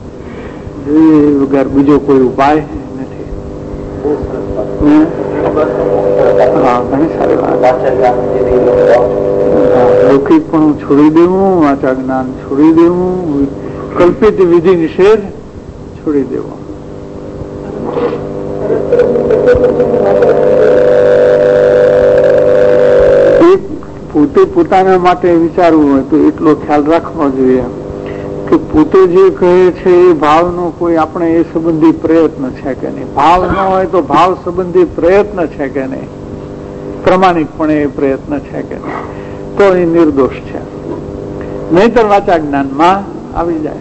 વગર બીજો કોઈ ઉપાય નથી. હા, ઘણી સારી વાત. લૌકિક પણ છોડી દેવું, વાચા જ્ઞાન છોડી દેવું, કલ્પિત વિધિ નિષેધ છોડી દેવો. પોતે પોતાના માટે વિચારવું હોય તો એટલો ખ્યાલ રાખવો જોઈએ કે પોતે જે કહે છે એ ભાવનો કોઈ આપણે એ સંબંધી પ્રયત્ન છે કે નહીં. ભાવ ન હોય તો ભાવ સંબંધી પ્રયત્ન છે કે નહીં, પ્રમાણિકપણે એ પ્રયત્ન છે કે નહીં, તો એ નિર્દોષ છે. નહીતર વાચા જ્ઞાનમાં આવી જાય.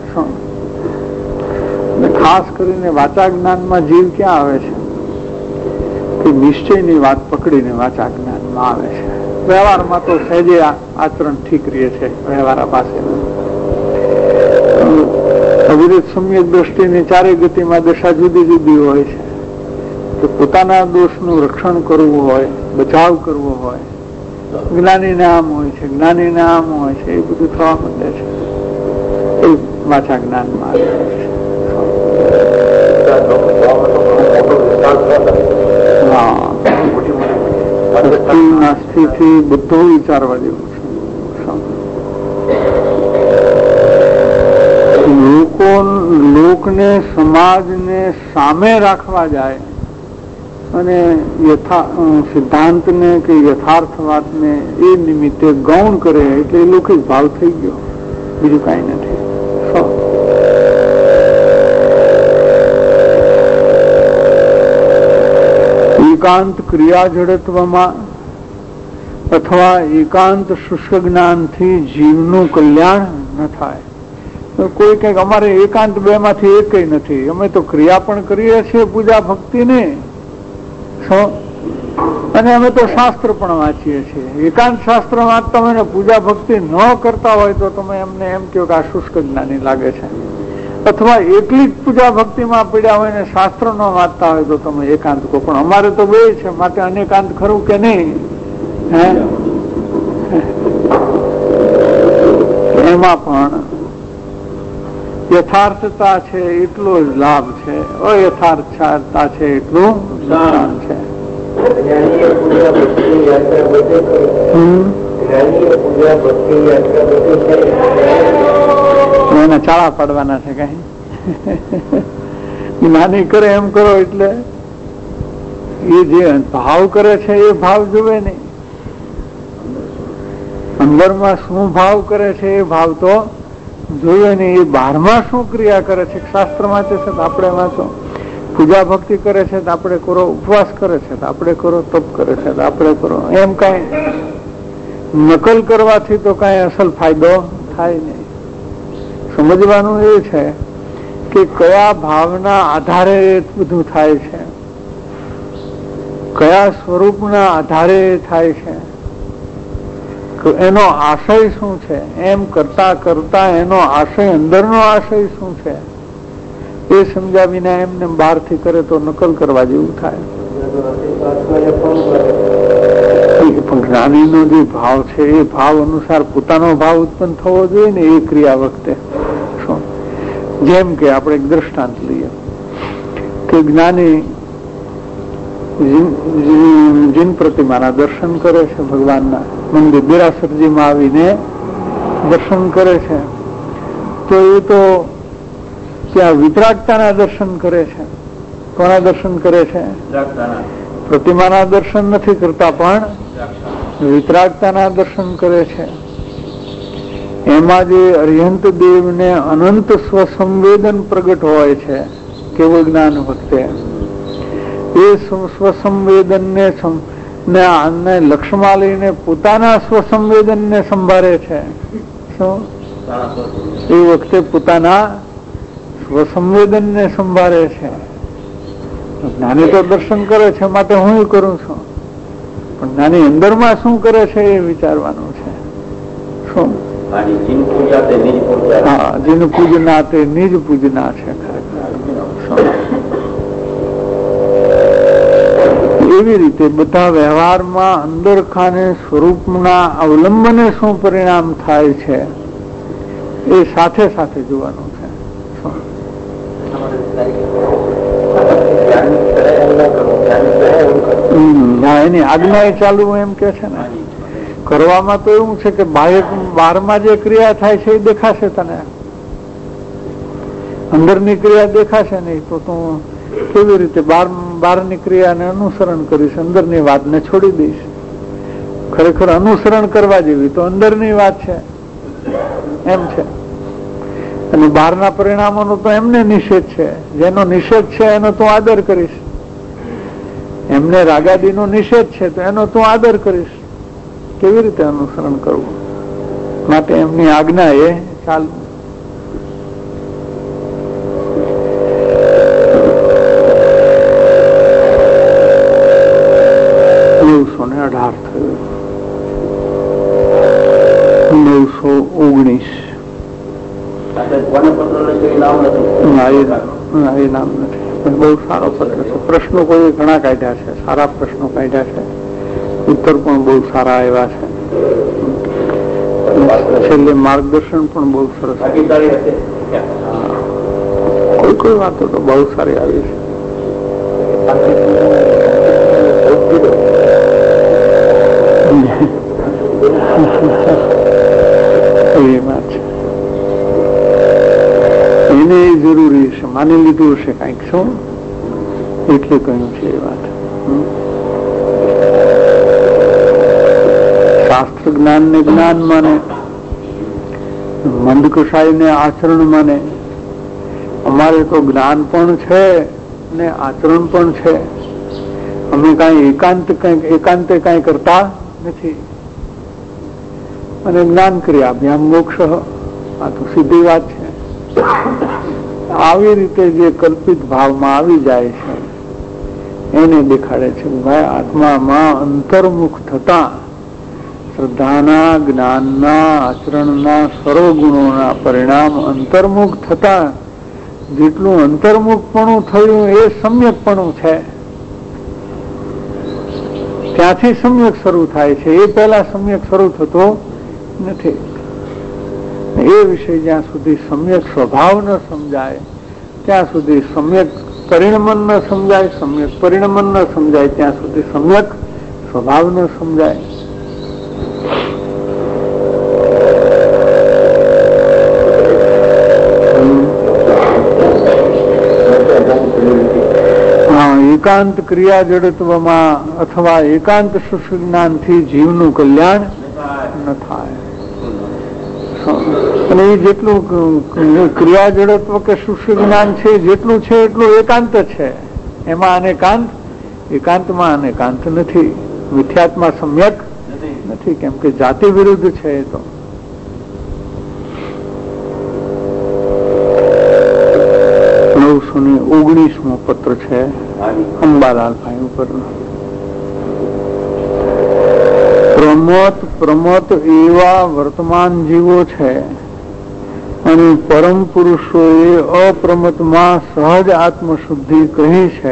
ખાસ કરીને વાચા જ્ઞાનમાં જીવ ક્યાં આવે છે કે નિશ્ચયની વાત પકડીને વાચા જ્ઞાનમાં આવે છે. વ્યવહારમાં તો સહેજે આચરણ ઠીક રહે છે. વ્યવહાર પાસે અવિરત સમ્યક દ્રષ્ટિની ચારે ગતિમાં દશા જુદી જુદી હોય છે. તો પોતાના દોષનું રક્ષણ કરવું હોય, બચાવ કરવો હોય, જ્ઞાનીને આમ હોય છે, જ્ઞાનીને આમ હોય છે, એ બધું થવા માંડે છે. એ વાચા જ્ઞાનમાં આવે છે. નાસ્તિથી બધું વિચારવા જેવું છે. લોકને સમાજને સામે રાખવા જાય અને સિદ્ધાંતને કે યથાર્થવાદને એ નિમિત્તે ગૌણ કરે એટલે એ લૌકિક ભાવ થઈ ગયો, બીજું કઈ નથી. એકાંત ક્રિયા જડત્વમાં અથવા એકાંત શુષ્ક જ્ઞાનથી જીવનું કલ્યાણ ન થાય. કોઈ કઈક અમારે એકાંત બે માંથી એક કઈ નથી. અમે તો ક્રિયા પણ કરીએ છીએ પૂજા ભક્તિને, અને અમે તો શાસ્ત્ર પણ વાંચીએ છીએ. એકાંત શાસ્ત્ર વાંચતા હોય ને પૂજા ભક્તિ ન કરતા હોય તો તમે એમને એમ કહો કે આ શુષ્ક જ્ઞાની લાગે છે. અથવા એકલી જ પૂજા ભક્તિમાં પીડ્યા હોય ને શાસ્ત્ર ન વાંચતા હોય તો તમે એકાંત કહો. પણ અમારે તો બે છે, માટે અનેકાંત ખરું કે નહીં? એમાં પણ યથાર્થતા છે એટલો જ લાભ છે, અયથાર્થતા છે એટલું નુકસાન છે. એને ચાળા પાડવાના છે કઈ નાની કરે એમ કરો એટલે એ જે ભાવ કરે છે એ ભાવ જોવે નહીં. અંદરમાં શું ભાવ કરે છે એ ભાવ તો જોવે નહીં. એ બહારમાં શું ક્રિયા કરે છે, શાસ્ત્ર વાંચે છે તો આપણે વાંચો, પૂજા ભક્તિ કરે છે તો આપણે કરો, ઉપવાસ કરે છે તો આપણે કરો, તપ કરે છે તો આપણે કરો. એમ કઈ નકલ કરવાથી તો કઈ અસલ ફાયદો થાય નહીં. સમજવાનું એ છે કે કે કયા ભાવના આધારે બધું થાય છે, કયા સ્વરૂપના આધારે થાય છે, એનો આશય શું છે, એમ કરતા કરતા એનો આશય અંદરનો આશય શું છે એ સમજ્યા વિના એમને બહારથી કરે તો નકલ કરવા જેવું થાય. પણ જ્ઞાનીનો જે ભાવ છે એ ભાવ અનુસાર પોતાનો ભાવ ઉત્પન્ન થવો જોઈએ ને એ ક્રિયા વખતે. જેમ કે આપણે એક દ્રષ્ટાંત લઈએ કે જ્ઞાની જીન પ્રતિમાના દર્શન કરે છે, ભગવાનના મંદિર દેરાસરજીમાં આવીને દર્શન કરે છે, તો એ તો ત્યાં વિતરાગતાના દર્શન કરે છે. કોના દર્શન કરે છે? પ્રતિમાના દર્શન નથી કરતા, પણ વિતરાગતાના દર્શન કરે છે. એમાં જે અરિહંત દેવને અનંત સ્વસંવેદન પ્રગટ હોય છે કેવળ જ્ઞાન વખતે, એ સ્વસંવેદન ને લક્ષ્યમાં લઈને પોતાના સ્વસંવેદન ને સંભાળે છે. શું એ વખતે પોતાના સ્વસંવેદન ને સંભાળે છે. જ્ઞાની તો દર્શન કરે છે માટે હું કરું છું, પણ જ્ઞાની અંદરમાં શું કરે છે એ વિચારવાનું છે. શું? હા, જીન પૂજના તે નિજ પૂજના છે. એવી રીતે બધા વ્યવહારમાં અંદર ખાને સ્વરૂપના અવલંબને શું પરિણામ થાય છે એ સાથે સાથે જોવાનું છે. એની આજ્ઞા એ ચાલુ એમ કે છે ને. કરવામાં તો એવું છે કે બહારમાં જે ક્રિયા થાય છે એ દેખાશે તને, અંદરની ક્રિયા દેખાશે નહીં તો તું કેવી રીતે બહારની ક્રિયાને અનુસરણ કરીશ, અંદરની વાતને છોડી દઈશ. ખરેખર અનુસરણ કરવા જેવી તો અંદરની વાત છે એમ છે, અને બહારના પરિણામોનો તો એમને નિષેધ છે. જેનો નિષેધ છે એનો તું આદર કરીશ, એમને રાગાદીનો નિષેધ છે તો એનો તું આદર કરીશ. કેવી રીતે અનુસરણ કરવું? માટે એમની આજ્ઞા એ ચાલુ. 918 થયું. 919 એ નામ નથી, પણ બહુ સારો પત્ર છે. પ્રશ્નો કોઈ ઘણા કાઢ્યા છે, સારા પ્રશ્નો કાઢ્યા છે, ઉત્તર પણ બહુ સારા આવ્યા છે, છેલ્લે માર્ગદર્શન પણ બહુ સરસ. કોઈ વાતો તો બહુ સારી આવી છે. એ વાત છે, એને જરૂરી છે, માની લીધું હશે કઈક. શું એટલે કહ્યું છે એ વાત. શાસ્ત્ર જ્ઞાન ને જ્ઞાન માને, મંદ કસાઈ ને આચરણ માને. અમારે તો જ્ઞાન પણ છે ને આચરણ પણ છે. અમે એકાંતે કઈ કરતા નથી. અને જ્ઞાન ક્રિયા અભ્યામ મોક્ષ, આ તો સીધી વાત છે. આવી રીતે જે કલ્પિત ભાવમાં આવી જાય છે એને દેખાડે છે. ભાઈ આત્મામાં અંતર્મુખ થતા શ્રદ્ધાના, જ્ઞાનના, આચરણના, સર્વગુણોના પરિણામ અંતર્મુખ થતા જેટલું અંતર્મુખપણું થયું એ સમ્યકપણું છે. ત્યાંથી સમ્યક શરૂ થાય છે, એ પહેલા સમ્યક શરૂ થતો નથી. એ વિષય જ્યાં સુધી સમ્યક સ્વભાવ ન સમજાય ત્યાં સુધી સમ્યક પરિણમન ન સમજાય, સમ્યક પરિણમન ન સમજાય ત્યાં સુધી સમ્યક સ્વભાવ ન સમજાય. એકાંત ક્રિયા જડત્વમાં અથવા એકાંત સુજ્ઞાનથી જીવનું કલ્યાણ ન થાય. અને એ જેટલું ક્રિયા જડત્વ કે સુષ્ય જ્ઞાન છે જેટલું છે એટલું એકાંત છે. એમાં અનેકાંત, એકાંતમાં અનેકાંત નથી. મિથ્યાત્મા સમ્યક નથી, કેમ કે જાતિ વિરુદ્ધ છે. એ તો 919મો પત્ર છે અંબાલાલભાઈ ઉપરનો. પ્રમત એવા વર્તમાન જીવો છે અને પરમ પુરુષોએ અપ્રમતમાં સહજ આત્મશુદ્ધિ કહી છે.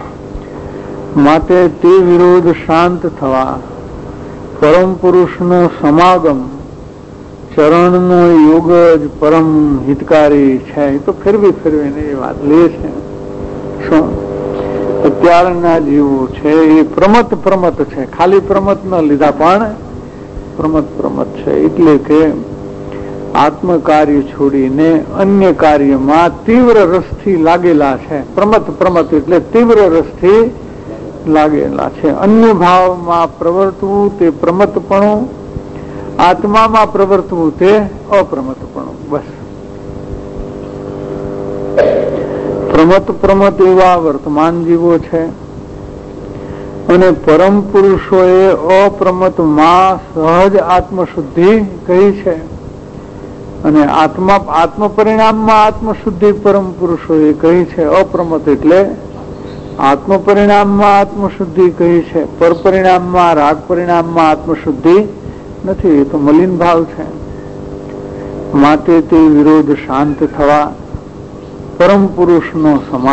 માટે તે વિરોધ શાંત થવા પરમ પુરુષનો સમાગમ ચરણનો યોગ જ પરમ હિતકારી છે. એ તો ફેરવીને એ વાત લે છે. શું અત્યારના જીવો છે એ પ્રમત છે, ખાલી પ્રમત ન લીધા પણ પ્રમત છે. એટલે કે આત્મ કાર્ય છોડીને અન્ય કાર્યમાં તીવ્ર રસથી લાગેલા છે. પ્રમત એટલે તીવ્ર રસથી લાગેલા છે. અન્ય ભાવમાં પ્રવર્તવું તે પ્રમતપણું, આત્મામાં પ્રવર્તવું તે અપ્રમતપણું. બસ પ્રમત એવા વર્તમાન જીવો છે અને પરમ પુરુષોએ અપ્રમતમાં સહજ આત્મશુદ્ધિ કહી છે. અને આત્મ પરિણામમાં આત્મશુદ્ધિ પરમ પુરુષોએ કહી છે. અપ્રમત એટલે આત્મ પરિણામમાં આત્મશુદ્ધિ કહી છે. પર પરિણામમાં રાગ પરિણામમાં આત્મશુદ્ધિ નથી. એ તો મલિન ભાવ છે. માટે તે વિરોધ શાંત થવા પરમ પુરુષનો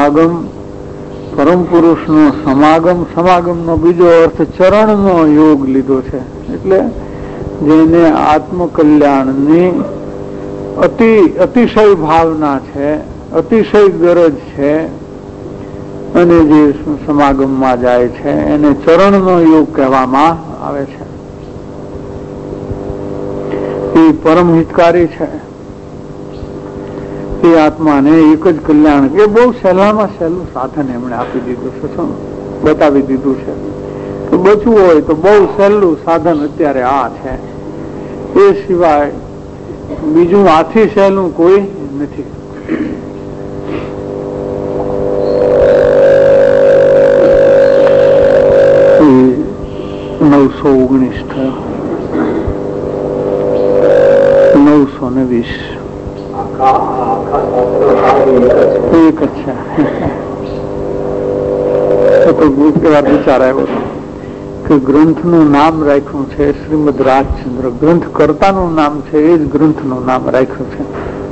સમાગમનો બીજો અર્થ ચરણનો યોગ લીધો છે. એટલે જેને આત્મકલ્યાણની અતિશય ભાવના છે, અતિશય ગરજ છે અને જે સમાગમમાં જાય છે એને ચરણનો યોગ કહેવામાં આવે છે. એ પરમ હિતકારી છે. એ આત્માને એક જ કલ્યાણ, એ બહુ સહેલામાં સહેલું સાધન એમણે આપી દીધું છે, બતાવી દીધું છે. તો બચવું હોય તો બહુ સહેલું સાધન અત્યારે આ છે. એ સિવાય બીજું આથી સહેલું કોઈ નથી. 919 થયો. 920 એક જ છે. વિચાર આવ્યો કે ગ્રંથનું નામ રાખ્યું છે શ્રીમદ રાજચંદ્ર. ગ્રંથ કર્તાનું નામ છે એ જ ગ્રંથનું નામ રાખ્યું છે.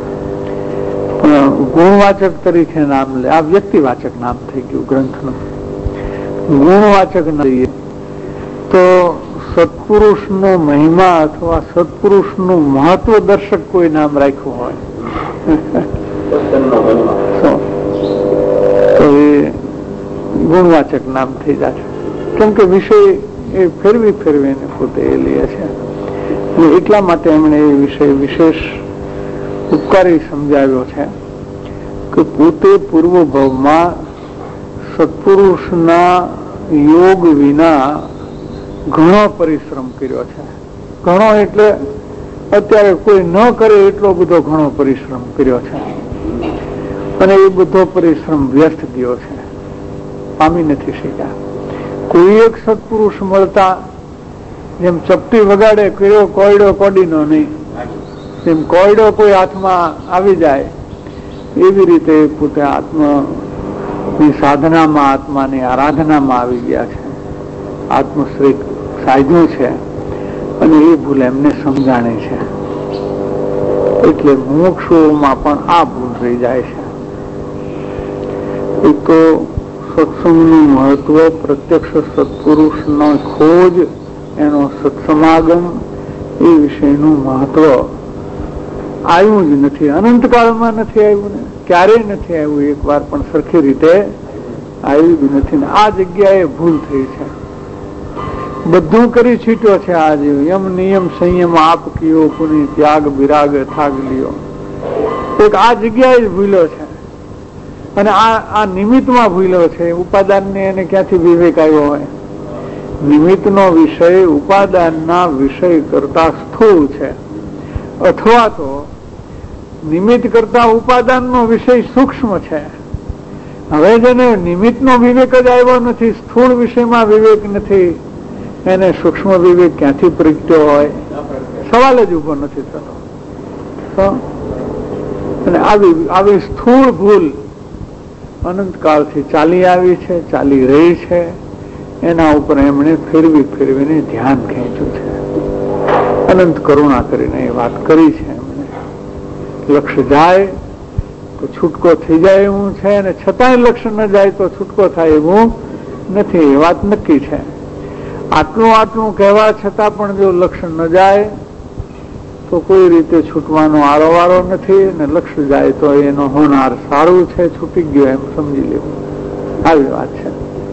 ગુણવાચક તરીકે નામ લે, આ વ્યક્તિવાચક નામ થઈ ગયું ગ્રંથનું. ગુણવાચક લઈએ તો સત્પુરુષનો મહિમા અથવા સત્પુરુષનું મહત્વ દર્શક કોઈ નામ રાખ્યું હોય તો એ ગુણવાચક નામ થઈ જાય. કેમ કે વિષય એ ફેરવીને પોતે એ લે છે. એટલા માટે એમણે એ વિષય વિશેષ ઉપકારી સમજાવ્યો છે કે પોતે પૂર્વ ભાવમાં સત્પુરુષના યોગ વિના ઘણો પરિશ્રમ કર્યો છે. ઘણો એટલે અત્યારે કોઈ ન કરે એટલો બધો ઘણો પરિશ્રમ કર્યો છે. અને એ બધો પરિશ્રમ વ્યર્થ ગયો છે, પામી નથી શક્યા. કોઈ એક સત્પુરુષ મળતા જેમ ચપટી વગાડે કર્યો કોયડો કોડીનો નહીં, જેમ કોયડો કોઈ હાથમાં આવી જાય એવી રીતે પોતે આત્મની સાધનામાં, આત્માની આરાધનામાં આવી ગયા છે. આત્મશ્રી સાધ્યું છે અને એ ભૂલ એમને સમજાણી છે. એટલે મોક્ષોમાં પણ આ ભૂલ રહી જાય છે. એક તો સત્સંગનું મહત્વ, પ્રત્યક્ષ સત્પુરુષનો ખોજ, એનો સત્સમાગમ, એ વિષયનું મહત્વ આવ્યું જ નથી. અનંતકાળમાં નથી આવ્યું ને, ક્યારેય નથી આવ્યું. એક વાર પણ સરખી રીતે આવ્યું જ નથી ને આ જગ્યાએ ભૂલ થઈ છે. બધું કરી છૂટ્યો છે. આજ યમ નિયમ સંયમ આપ કયો, પુનિ ત્યાગ વિરાગ થાગ લ્યો. એક આ જગ્યાએ જ ભૂલો છે અને આ નિમિત્તમાં ભૂલો છે. ઉપાદાનને એને ક્યાંથી વિવેક આવ્યો હોય? નિમિત્તનો વિષય ઉપાદાનના વિષય કરતા સ્થૂળ છે, અથવા તો નિમિત્ત કરતા ઉપાદાનનો વિષય સૂક્ષ્મ છે. હવે જેને નિમિત્તનો વિવેક જ આવ્યો નથી, સ્થૂળ વિષયમાં વિવેક નથી, એને સૂક્ષ્મ વિવેક ક્યાંથી પ્રગટ્યો હોય? સવાલ જ ઉભો નથી થતો. અને આવી સ્થૂળ ભૂલ અનંતકાળથી ચાલી આવી છે, ચાલી રહી છે, એના ઉપર એમણે ફેરવી ફેરવીને ધ્યાન ખેંચ્યું છે. અનંત કરુણા કરીને એ વાત કરી છે એમણે. લક્ષ્ય જાય તો છૂટકો થઈ જાય એવું છે, અને છતાંય લક્ષ્ય ન જાય તો છૂટકો થાય એવું નથી. એ વાત નક્કી છે. આટલું કહેવા છતાં પણ જો લક્ષ્ય ન જાય તો કોઈ રીતે છૂટવાનો આરોવારો નથી, અને લક્ષ્ય જાય તો એનો હોનાર સારું છે, છૂટી ગયો એમ સમજી લેવું. આવી વાત છે.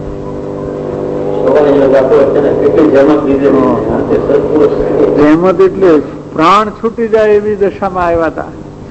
જહેમત એટલે પ્રાણ છૂટી જાય એવી દશામાં આવ્યા હતા.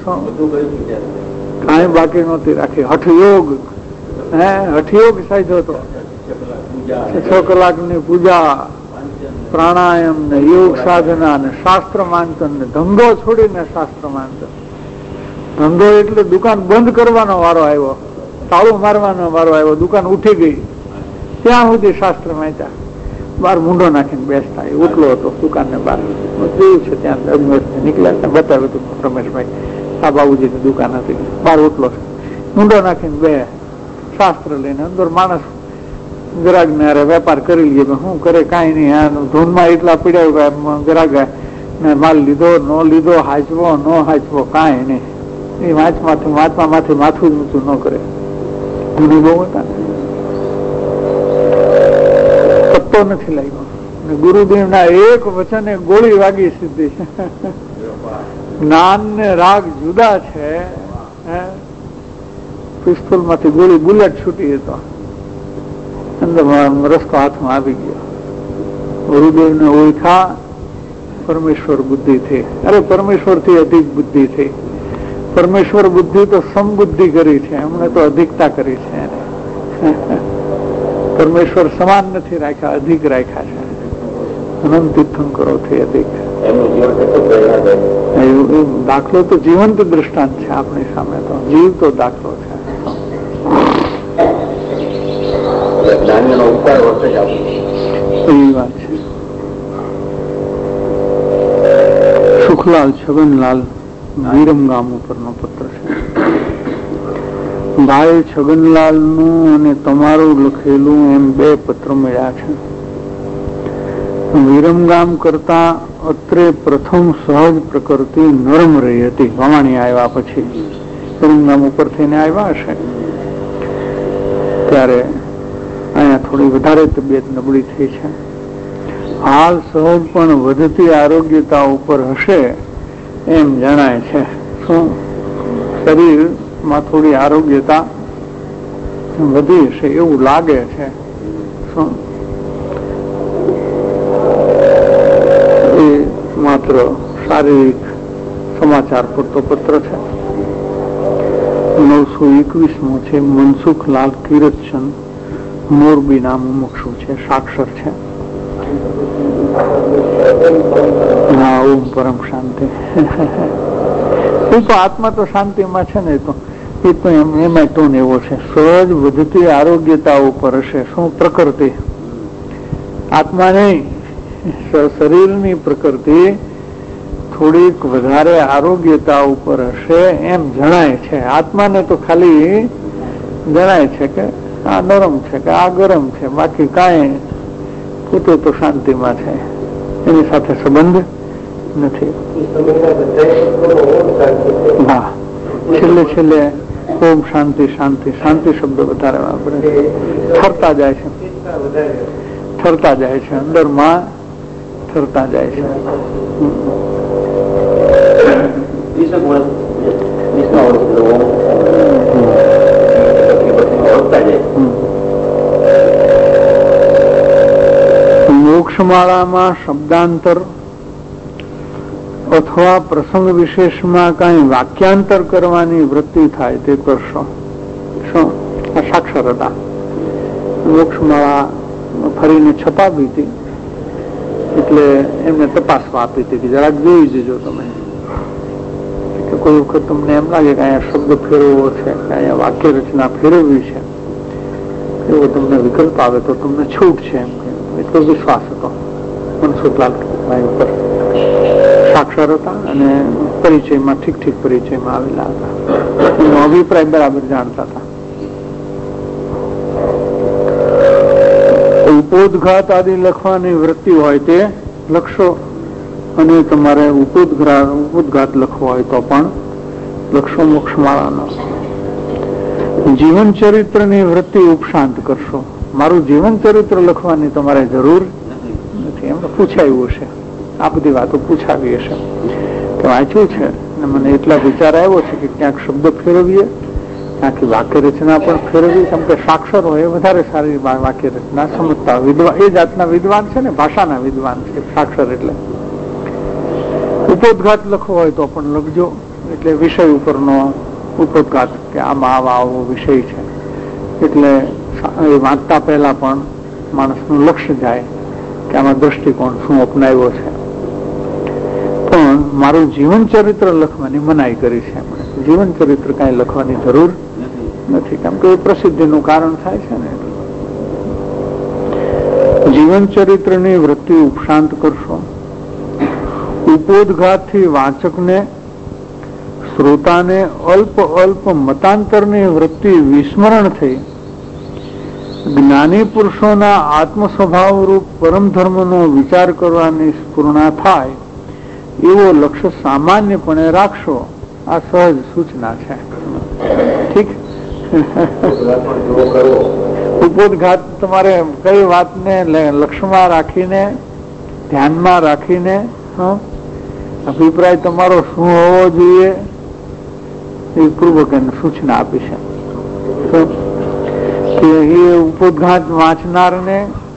કાંઈ બાકી નહોતી રાખી. હઠયોગ હઠયોગ સાધ્યો હતો. 6 કલાકની પૂજા, પ્રાણાયામ ને યોગ સાધના ને શાસ્ત્ર વાંચન ને ધંધો છોડીને શાસ્ત્ર વાંચન. ધંધો એટલે દુકાન બંધ કરવાનો વારો આવ્યો, તાળું મારવાનો વારો આવ્યો, દુકાન ઉઠી ગઈ ત્યાં સુધી શાસ્ત્ર વાંચ્યા. બહાર મૂંઢો નાખીને બેસતા. એ ઉઠલો હતો દુકાન ને બહાર. જોયું છે ત્યાં નીકળ્યા બતાવ્યું હતું રમેશભાઈ, આ બાબુજીની દુકાન હતી, બહાર ઉઠલો છે, મૂંઢો નાખીને બે શાસ્ત્ર લઈને. અંદર માણસ ગ્રાહક ને અરે વેપાર કરી લઈએ, શું કરે કાંઈ નહીં. આ ધૂનમાં એટલા પીડ્યા ગ્રાહક ને માલ લીધો ન લીધો, હાચવો ન હાચવો કાંઈ નહીં. એ વાંચમાંથી માથું જ ઊંચું ન કરે. ગુની બહુ હતા ને, પત્તો નથી લાગ્યો. ગુરુદેવ ના એક વચને ગોળી વાગી સીધી. જ્ઞાન ને રાગ જુદા છે. પિસ્તોલ માંથી ગોળી બુલેટ છૂટી હતો, અંદર રસ્તો હાથમાં આવી ગયો. ગુરુદેવ ને ઓળખા પરમેશ્વર બુદ્ધિ થઈ. અરે પરમેશ્વર થી અધિક બુદ્ધિ થઈ. પરમેશ્વર બુદ્ધિ તો સમબુદ્ધિ કરી છે, એમણે તો અધિકતા કરી છે. પરમેશ્વર સમાન નથી રાખ્યા, અધિક રાખ્યા છે. અનંત તીર્થંકરો થી અધિક. દાખલો તો જીવંત દ્રષ્ટાંત છે આપણી સામે. તો જીવતો દાખલો છે. સુખલાલ છગનલાલ વિરમગામ ઉપરનો પત્ર છે. ભાઈ છગનલાલ નું અને તમારું લખેલું એમ 2 પત્ર મળ્યા છે. વિરમગામ કરતા અત્રે પ્રથમ સહજ પ્રકૃતિ નરમ રહી હતી. વાવાણી આવ્યા પછી વિરમગામ ઉપર થઈને આવ્યા હશે ત્યારે અહીંયા થોડી વધારે તબિયત નબળી થઈ છે. હાલ સહજ પણ વધતી આરોગ્યતા ઉપર હશે એમ જણાય છે. શું શરીરમાં થોડી આરોગ્યતા વધી હશે એવું લાગે છે. શું એ માત્ર શારીરિક સમાચાર પૂરતો પત્ર છે. 921મો છે. મનસુખલાલ કિરતચંદ, મોરબી નામ મુક્ષુ છે, સાક્ષર છે. હા, ઓમ પરમ શાંતિ. એ તો આત્મા તો શાંતિમાં છે ને. એ તો એમાં ટોન એવો છે. સહજ વધતી આરોગ્યતા ઉપર હશે. શું પ્રકૃતિ? આત્મા નહીં, શરીરની પ્રકૃતિ થોડીક વધારે આરોગ્યતા ઉપર હશે એમ જણાય છે. આત્માને તો ખાલી જણાય છે કે આ નરમ છે કે આ ગરમ છે, બાકી કાંઈ. પોતે તો શાંતિમાં છે, એની સાથે સંબંધ નથી. હા, છેલ્લે ઓમ શાંતિ શાંતિ શાંતિ શબ્દ વધારે વાપરે. ઠરતા જાય છે અંદરમાં, ઠરતા જાય છે. મોક્ષમાળામાં શબ્દાંતર અથવા પ્રસંગ વિશેષમાં કઈ વાક્યાંતર કરવાની વૃત્તિ થાય તે કરશો. શું આ સાક્ષર હતા. મોક્ષમાળા ફરીને છપાવી હતી એટલે એમને તપાસવા આપી હતી કે જરાક જોઈ જજો તમે. કોઈ વખત તમને એમ લાગે કે અહીંયા શબ્દ ફેરવવો છે, કે અહીંયા વાક્ય રચના ફેરવવી છે, એવો તમને વિકલ્પ આવે તો તમને છૂટ છે એમ. એટલો વિશ્વાસ હતો મનસુખલાલ ભાઈ ઉપર. સાક્ષર હતા અને પરિચયમાં ઠીક પરિચયમાં આવેલા હતા. એનો અભિપ્રાય બરાબર જાણતા હતા. ઉપોદઘાત આદિ લખવાની વૃત્તિ હોય તે લખશો, અને તમારે ઉપોદઘાત લખવો હોય તો પણ લખશો મોક્ષમાળાનો. જીવન ચરિત્રની વૃત્તિ ઉપશાંત કરશો. મારું જીવન ચરિત્ર લખવાની તમારે જરૂર નથી. એમને પૂછાયું હશે, આ બધી વાતો પૂછાવી હશે કે વાંચ્યું છે અને મને એટલા વિચાર આવ્યો છે કે ક્યાંક શબ્દ ફેરવીએ, ક્યાંક વાક્ય રચના પણ ફેરવી. કેમ કે સાક્ષર હોય એ વધારે સારી વાક્ય રચના સમજતા વિદ્વાન, એ જાતના વિદ્વાન છે ને, ભાષાના વિદ્વાન છે સાક્ષર. એટલે ઉપોદઘાત લખવો હોય તો પણ લખજો. એટલે વિષય ઉપરનો ઉપોદઘાત કે આમાં આવો વિષય છે, એટલે એ વાંચતા પહેલા પણ માણસનું લક્ષ્ય જાય કે આમાં દ્રષ્ટિકોણ શું અપનાવ્યો છે. પણ મારું જીવન ચરિત્ર લખવાની મનાઈ કરી છે. જીવન ચરિત્ર કઈ લખવાની જરૂર નથી, કેમ કે એ પ્રસિદ્ધિનું કારણ થાય છે ને. જીવન ચરિત્રની વૃત્તિ ઉપશાંત કરશો. ઉપોદઘાતથી વાચકને, શ્રોતાને અલ્પ અલ્પ મતાંતરની વૃત્તિ વિસ્મરણ થઈ જ્ઞાની પુરુષોના આત્મ સ્વભાવ રૂપ પરમ ધર્મનો વિચાર કરવાની સ્ફૂર્ણા થાય એવો લક્ષ્ય સામાન્યપણે રાખશો. આ સહજ સૂચના છે. ઠીક. ઉપોદઘાત તમારે કઈ વાતને લક્ષ્યમાં રાખીને, ધ્યાનમાં રાખીને અભિપ્રાય તમારો શું હોવો જોઈએ એ પૂર્વક સૂચના આપી છે. કે એ ઉપોદઘાત વાંચનારને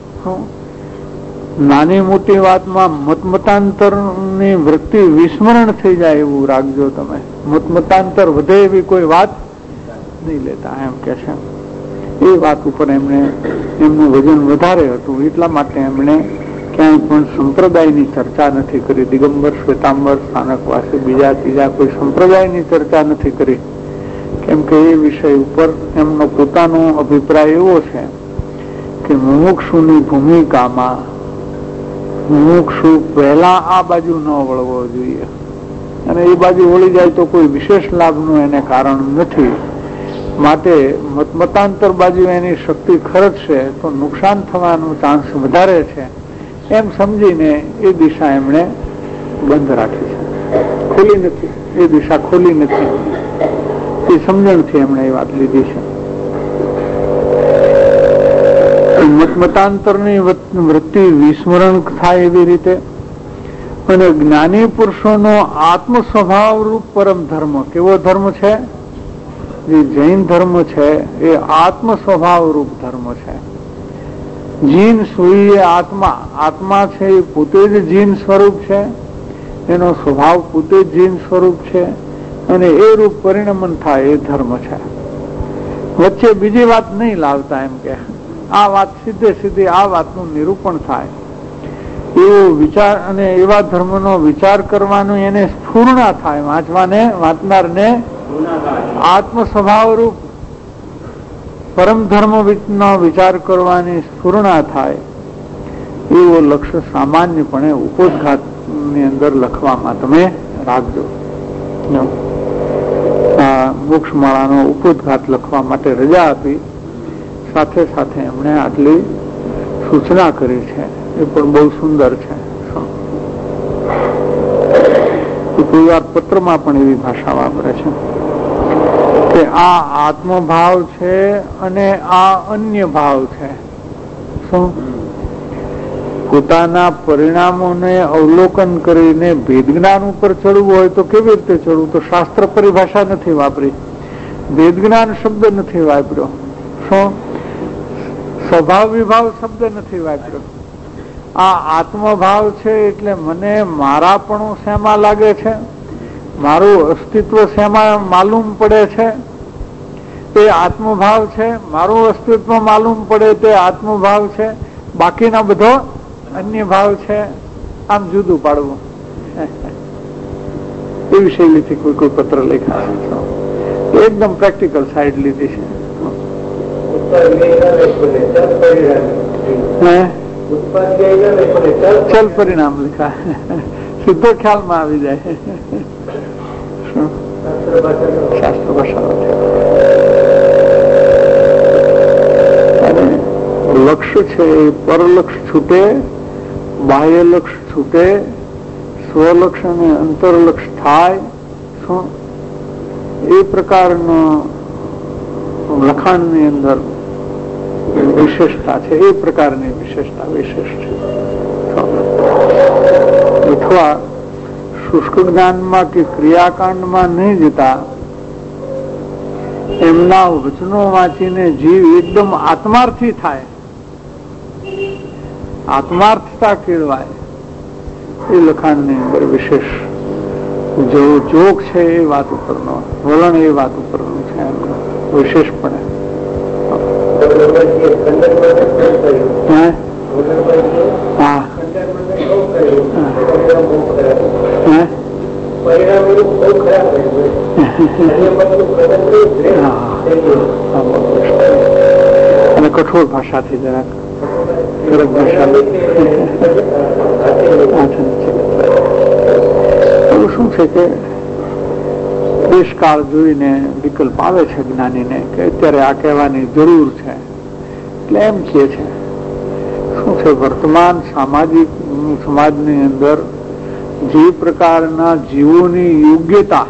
નાની મોટી વાતમાં મતમતાંતરની વૃત્તિ વિસ્મરણ થઈ જાય એવું રાખજો. તમે મતમતાંતર વધે એવી કોઈ વાત નહીં લેતા, એમ કે છે. એ વાત ઉપર એમનું વજન વધારે હતું, એટલા માટે એમણે ક્યાંય પણ સંપ્રદાયની ચર્ચા નથી કરી. દિગંબર, શ્વેતાંબર, સ્થાનકવાસી, બીજા ત્રીજા કોઈ સંપ્રદાયની ચર્ચા નથી કરી. કેમ કે એ વિષય ઉપર એમનો પોતાનો અભિપ્રાય એવો છે કે મુમુક્ષુની ભૂમિકામાં મુમુક્ષુ પહેલા આ બાજુ ન વળવો જોઈએ, અને એ બાજુ વળી જાય તો કોઈ વિશેષ લાભનું એને કારણ નથી. માટે મતાંતર બાજુ એની શક્તિ ખર્ચશે તો નુકસાન થવાનો ચાન્સ વધારે છે, એમ સમજીને એ દિશા એમણે બંધ રાખી છે, ખોલી નથી. એ દિશા ખોલી નથી, એ સમજણથી એમણે એ વાત લીધી છે. મતાંતરની વૃત્તિ વિસ્મરણ થાય એવી રીતે. અને જ્ઞાની પુરુષોનો આત્મ સ્વભાવ રૂપ પરમ ધર્મ કેવો ધર્મ છે? જે જૈન ધર્મ છે એ આત્મ સ્વભાવ રૂપ ધર્મ છે. જીન સુઈ એ આત્મા, આત્મા છે એ પોતે જ જીન સ્વરૂપ છે, એનો સ્વભાવ પોતે જ જીન સ્વરૂપ છે, અને એ રૂપ પરિણમન થાય એ ધર્મ છે. વચ્ચે બીજી વાત નહીં લાવતા, એમ કે આ વાત સીધે આ વાતનું નિરૂપણ થાય એવો વિચાર, અને એવા ધર્મનો વિચાર કરવાનો એને સ્ફૂર્ણા થાય. વાંચનારને આત્મ સ્વભાવ રૂપ પરમ ધર્મ નો વિચાર કરવાની સ્ફૂર્ણા થાય એવો લક્ષ્ય સામાન્યપણે ઉપોદઘાત ની અંદર લખવામાં તમે રાખજો. મોક્ષમાળાનો ઉપોદઘાત લખવા માટે રજા આપી, સાથે સાથે એમણે આટલી સૂચના કરી છે, એ પણ બહુ સુંદર છે. કોઈ વાર પત્રમાં પણ એવી ભાષા વાપરે છે કે આ આત્મભાવ છે અને આ અન્ય ભાવ છે. શું? પોતાના પરિણામોને અવલોકન કરીને ભેદ જ્ઞાન ઉપર ચડવું હોય તો કેવી રીતે ચડવું? તો શાસ્ત્ર પરિભાષા નથી વાપરી, ભેદ જ્ઞાન શબ્દ નથી વાપર્યો, શું સ્વભાવ વિભાવ શબ્દ નથી વાપર્યો. આ આત્મભાવ છે એટલે મને મારાપણું શેમાં લાગે છે, મારું અસ્તિત્વ શેમાં માલુમ પડે છે, તે આત્મભાવ છે. મારું અસ્તિત્વ માલુમ પડે તે આત્મભાવ છે, બાકીના બધો અન્ય ભાવ છે. આમ જુદું પાડવું. એવી શૈલીથી કોઈ પત્ર લખ્યા છે, એકદમ પ્રેક્ટિકલ સાઈડ લીધી છે. ચલ પરિણામ લખા, સીધો ખ્યાલમાં આવી જાય. શાસ્ત્ર ભાષા લક્ષ્ય છે એ પરલક્ષ છૂટે, બાહ્ય લક્ષ છૂટે, સ્વલક્ષ અને અંતરલક્ષ થાય. શું એ પ્રકારનો લખાણની અંદર વિશેષતા છે, એ પ્રકારની વિશેષતા વિશેષ છે. અથવા શુષ્ક જ્ઞાનમાં કે ક્રિયાકાંડમાં નહીં જતા એમના વચનો વાંચીને જીવ એકદમ આત્માર્થી થાય, આત્માર્થતા કેળવાય, એ લખાણની અંદર વિશેષ જો જોગ છે એ વાત ઉપરનો, વલણ એ વાત ઉપરનું છે એમનું વિશેષપણે. હા અને કઠોર ભાષાથી જરાક કડક ભાષા શું છે કે દેશકાળ જોઈને વિકલ્પ આવે છે જ્ઞાનીને કે અત્યારે આ કહેવાની જરૂર છે, એટલે એમ કે છે. શું છે, વર્તમાન સામાજિક સમાજની અંદર જે પ્રકારના જીવોની યોગ્યતા,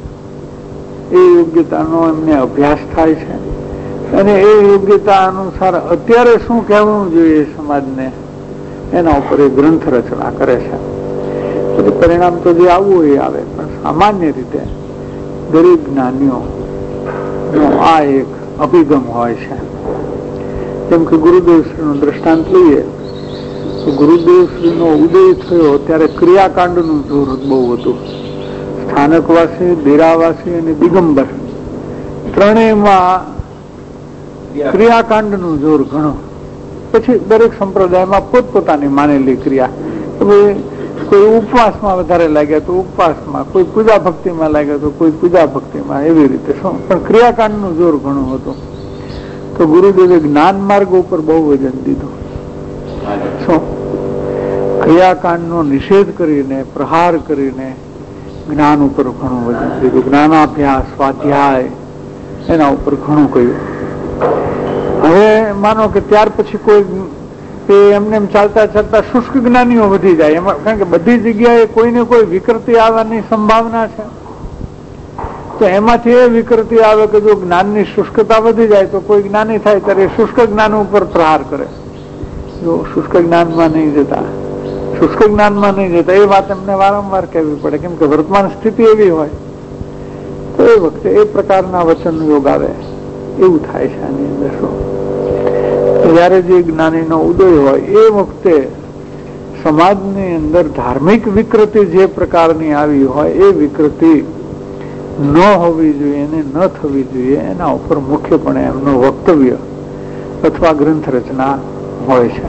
એ યોગ્યતાનો એમને અભ્યાસ થાય છે અને એ યોગ્યતા અનુસાર અત્યારે શું કહેવું જોઈએ સમાજને, એના ઉપર એ ગ્રંથ રચના કરે છે. પછી પરિણામ તો જે આવવું એ આવે, પણ સામાન્ય રીતે દરેક જ્ઞાનીઓ નો આ એક અભિગમ હોય છે. જેમ કે ગુરુદેવશ્રીનું દ્રષ્ટાંત લઈએ તો ગુરુદેવશ્રીનો ઉદય થયો ત્યારે ક્રિયાકાંડનું જોર બહુ હતું. સ્થાનકવાસી, ડેરાવાસી અને દિગંબર ત્રણેયમાં ક્રિયાકાંડનું જોર ઘણું. પછી દરેક સંપ્રદાયમાં પોતપોતાની માનેલી ક્રિયા, કોઈ ઉપવાસમાં વધારે લાગ્યા તો ઉપવાસમાં, કોઈ પૂજા ભક્તિમાં લાગ્યા તો કોઈ પૂજા ભક્તિમાં, એવી રીતે શું, પણ ક્રિયાકાંડનું જોર ઘણું હતું. તો ગુરુદેવે જ્ઞાન માર્ગ ઉપર બહુ વજન દીધું. શું ક્રિયાકાંડનો નિષેધ કરીને, પ્રહાર કરીને જ્ઞાન ઉપર ઘણું વજન દીધું. જ્ઞાનાભ્યાસ, સ્વાધ્યાય, એના ઉપર ઘણું કહ્યું. હવે માનો કે ત્યાર પછી કોઈ એમને એમ ચાલતા ચાલતા શુષ્ક જ્ઞાનીઓ વધી જાય, એમાં કારણ કે બધી જગ્યાએ કોઈને કોઈ વિકૃતિ આવવાની સંભાવના છે. તો એમાંથી એ વિકૃતિ આવે કે જો જ્ઞાનની શુષ્કતા વધી જાય તો કોઈ જ્ઞાની થાય ત્યારે શુષ્ક જ્ઞાન ઉપર પ્રહાર કરે. જો શુષ્ક જ્ઞાનમાં નહીં જતા, શુષ્ક જ્ઞાનમાં નહીં જતા, એ વાત એમને વારંવાર કહેવી પડે, કેમ કે વર્તમાન સ્થિતિ એવી હોય તો એ વખતે એ પ્રકારના વચન યોગ આવે, એવું થાય છે આની અંદર. શું જયારે જે જ્ઞાનીનો ઉદય હોય એ વખતે સમાજની અંદર ધાર્મિક વિકૃતિ જે પ્રકારની આવી હોય એ વિકૃતિ ન હોવી જોઈએ, એને ન થવી જોઈએ, એના ઉપર મુખ્યપણે એમનું વક્તવ્ય અથવા ગ્રંથ રચના હોય છે.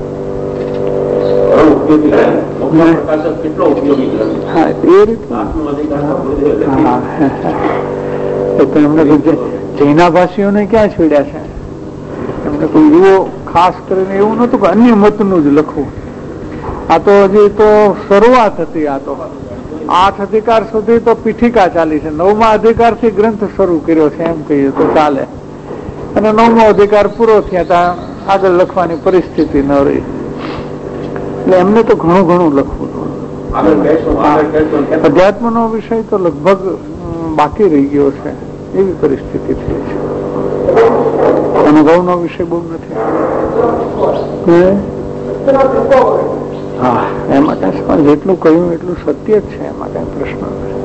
જૈનાભાષીઓને ક્યાં છોડ્યા છે? એમને કોઈ એવો ખાસ કરીને એવું નતું કે અન્ય મતનું જ લખવું. આ તો હજી તો શરૂઆત હતી. આ તો 8 અધિકાર સુધી તો પીઠિકા ચાલી છે. 9મા અધિકારથી ગ્રંથ શરૂ કર્યો છે એમ કહીએ તો ચાલે. અને 9મો અધિકાર પૂરો થયા ત્યાં આગળ લખવાની પરિસ્થિતિ ન રહી, એટલે એમને તો ઘણું ઘણું લખવું હતું. અધ્યાત્મનો વિષય તો લગભગ બાકી રહી ગયો છે, એવી પરિસ્થિતિ થઈ છે. અનુભવનો વિષય બહુ નથી. હા, એમાં કઈ જેટલું કહ્યું એટલું સત્ય જ છે, એમાં કઈ પ્રશ્ન નથી.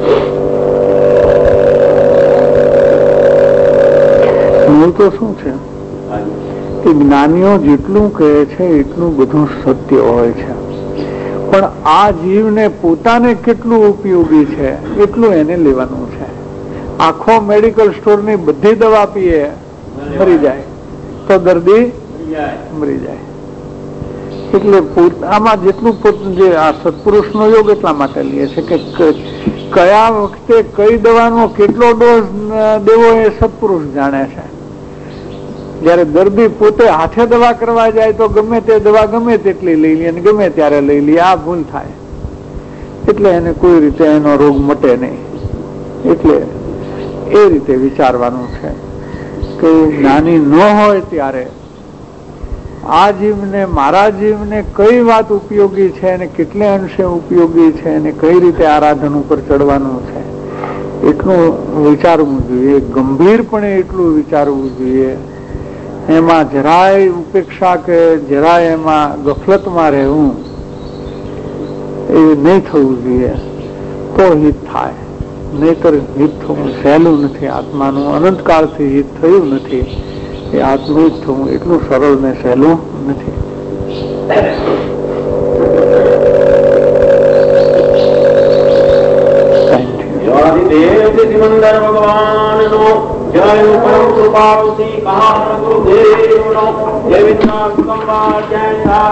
મૂળ તો શું છે કે જ્ઞાનીઓ જેટલું કહે છે એટલું બધું સત્ય હોય છે, પણ આ જીવને પોતાને કેટલું ઉપયોગી છે એટલું એને લેવાનું છે. આખો મેડિકલ સ્ટોરની બધી દવા પીએ, મરી જાય તો દર્દી મરી જાય. એટલે આમાં જેટલું જે આ સત્પુરુષનો યોગ એટલા માટે લે છે કે કયા વખતે કઈ દવાનો કેટલો ડોઝ દેવો એ સત્પુરુષ જાણે છે. જયારે દર્દી પોતે હાથે દવા કરવા જાય તો ગમે તે દવા ગમે તેટલી લઈ લે અને ગમે ત્યારે લઈ લે, આ ભૂલ થાય. એટલે એને કોઈ રીતે એનો રોગ મટે નહીં. એટલે એ રીતે વિચારવાનું છે કે જ્ઞાની ન હોય ત્યારે આ જીવને, મારા જીવને કઈ વાત ઉપયોગી છે અને કેટલે અંશે ઉપયોગી છે અને કઈ રીતે આરાધન ઉપર ચડવાનું છે એટલું વિચારવું જોઈએ. ગંભીરપણે એટલું વિચારવું જોઈએ. એમાં જરાય ઉપેક્ષા કે જરાય એમાં ગફલતમાં રહેવું એ નહીં થવું જોઈએ. તો હિત થાય, નહીતર હિત થવું સહેલું નથી. આત્માનું અનંતકાળથી હિત થયું નથી. એ આત્મહિત થવું એટલું સરળ ને સહેલું નથી. સિમંદર ભગવાનનો જય પરમ કૃપાળુ શ્રી મહાપ્રભુ દેવનો જય વિદ્યા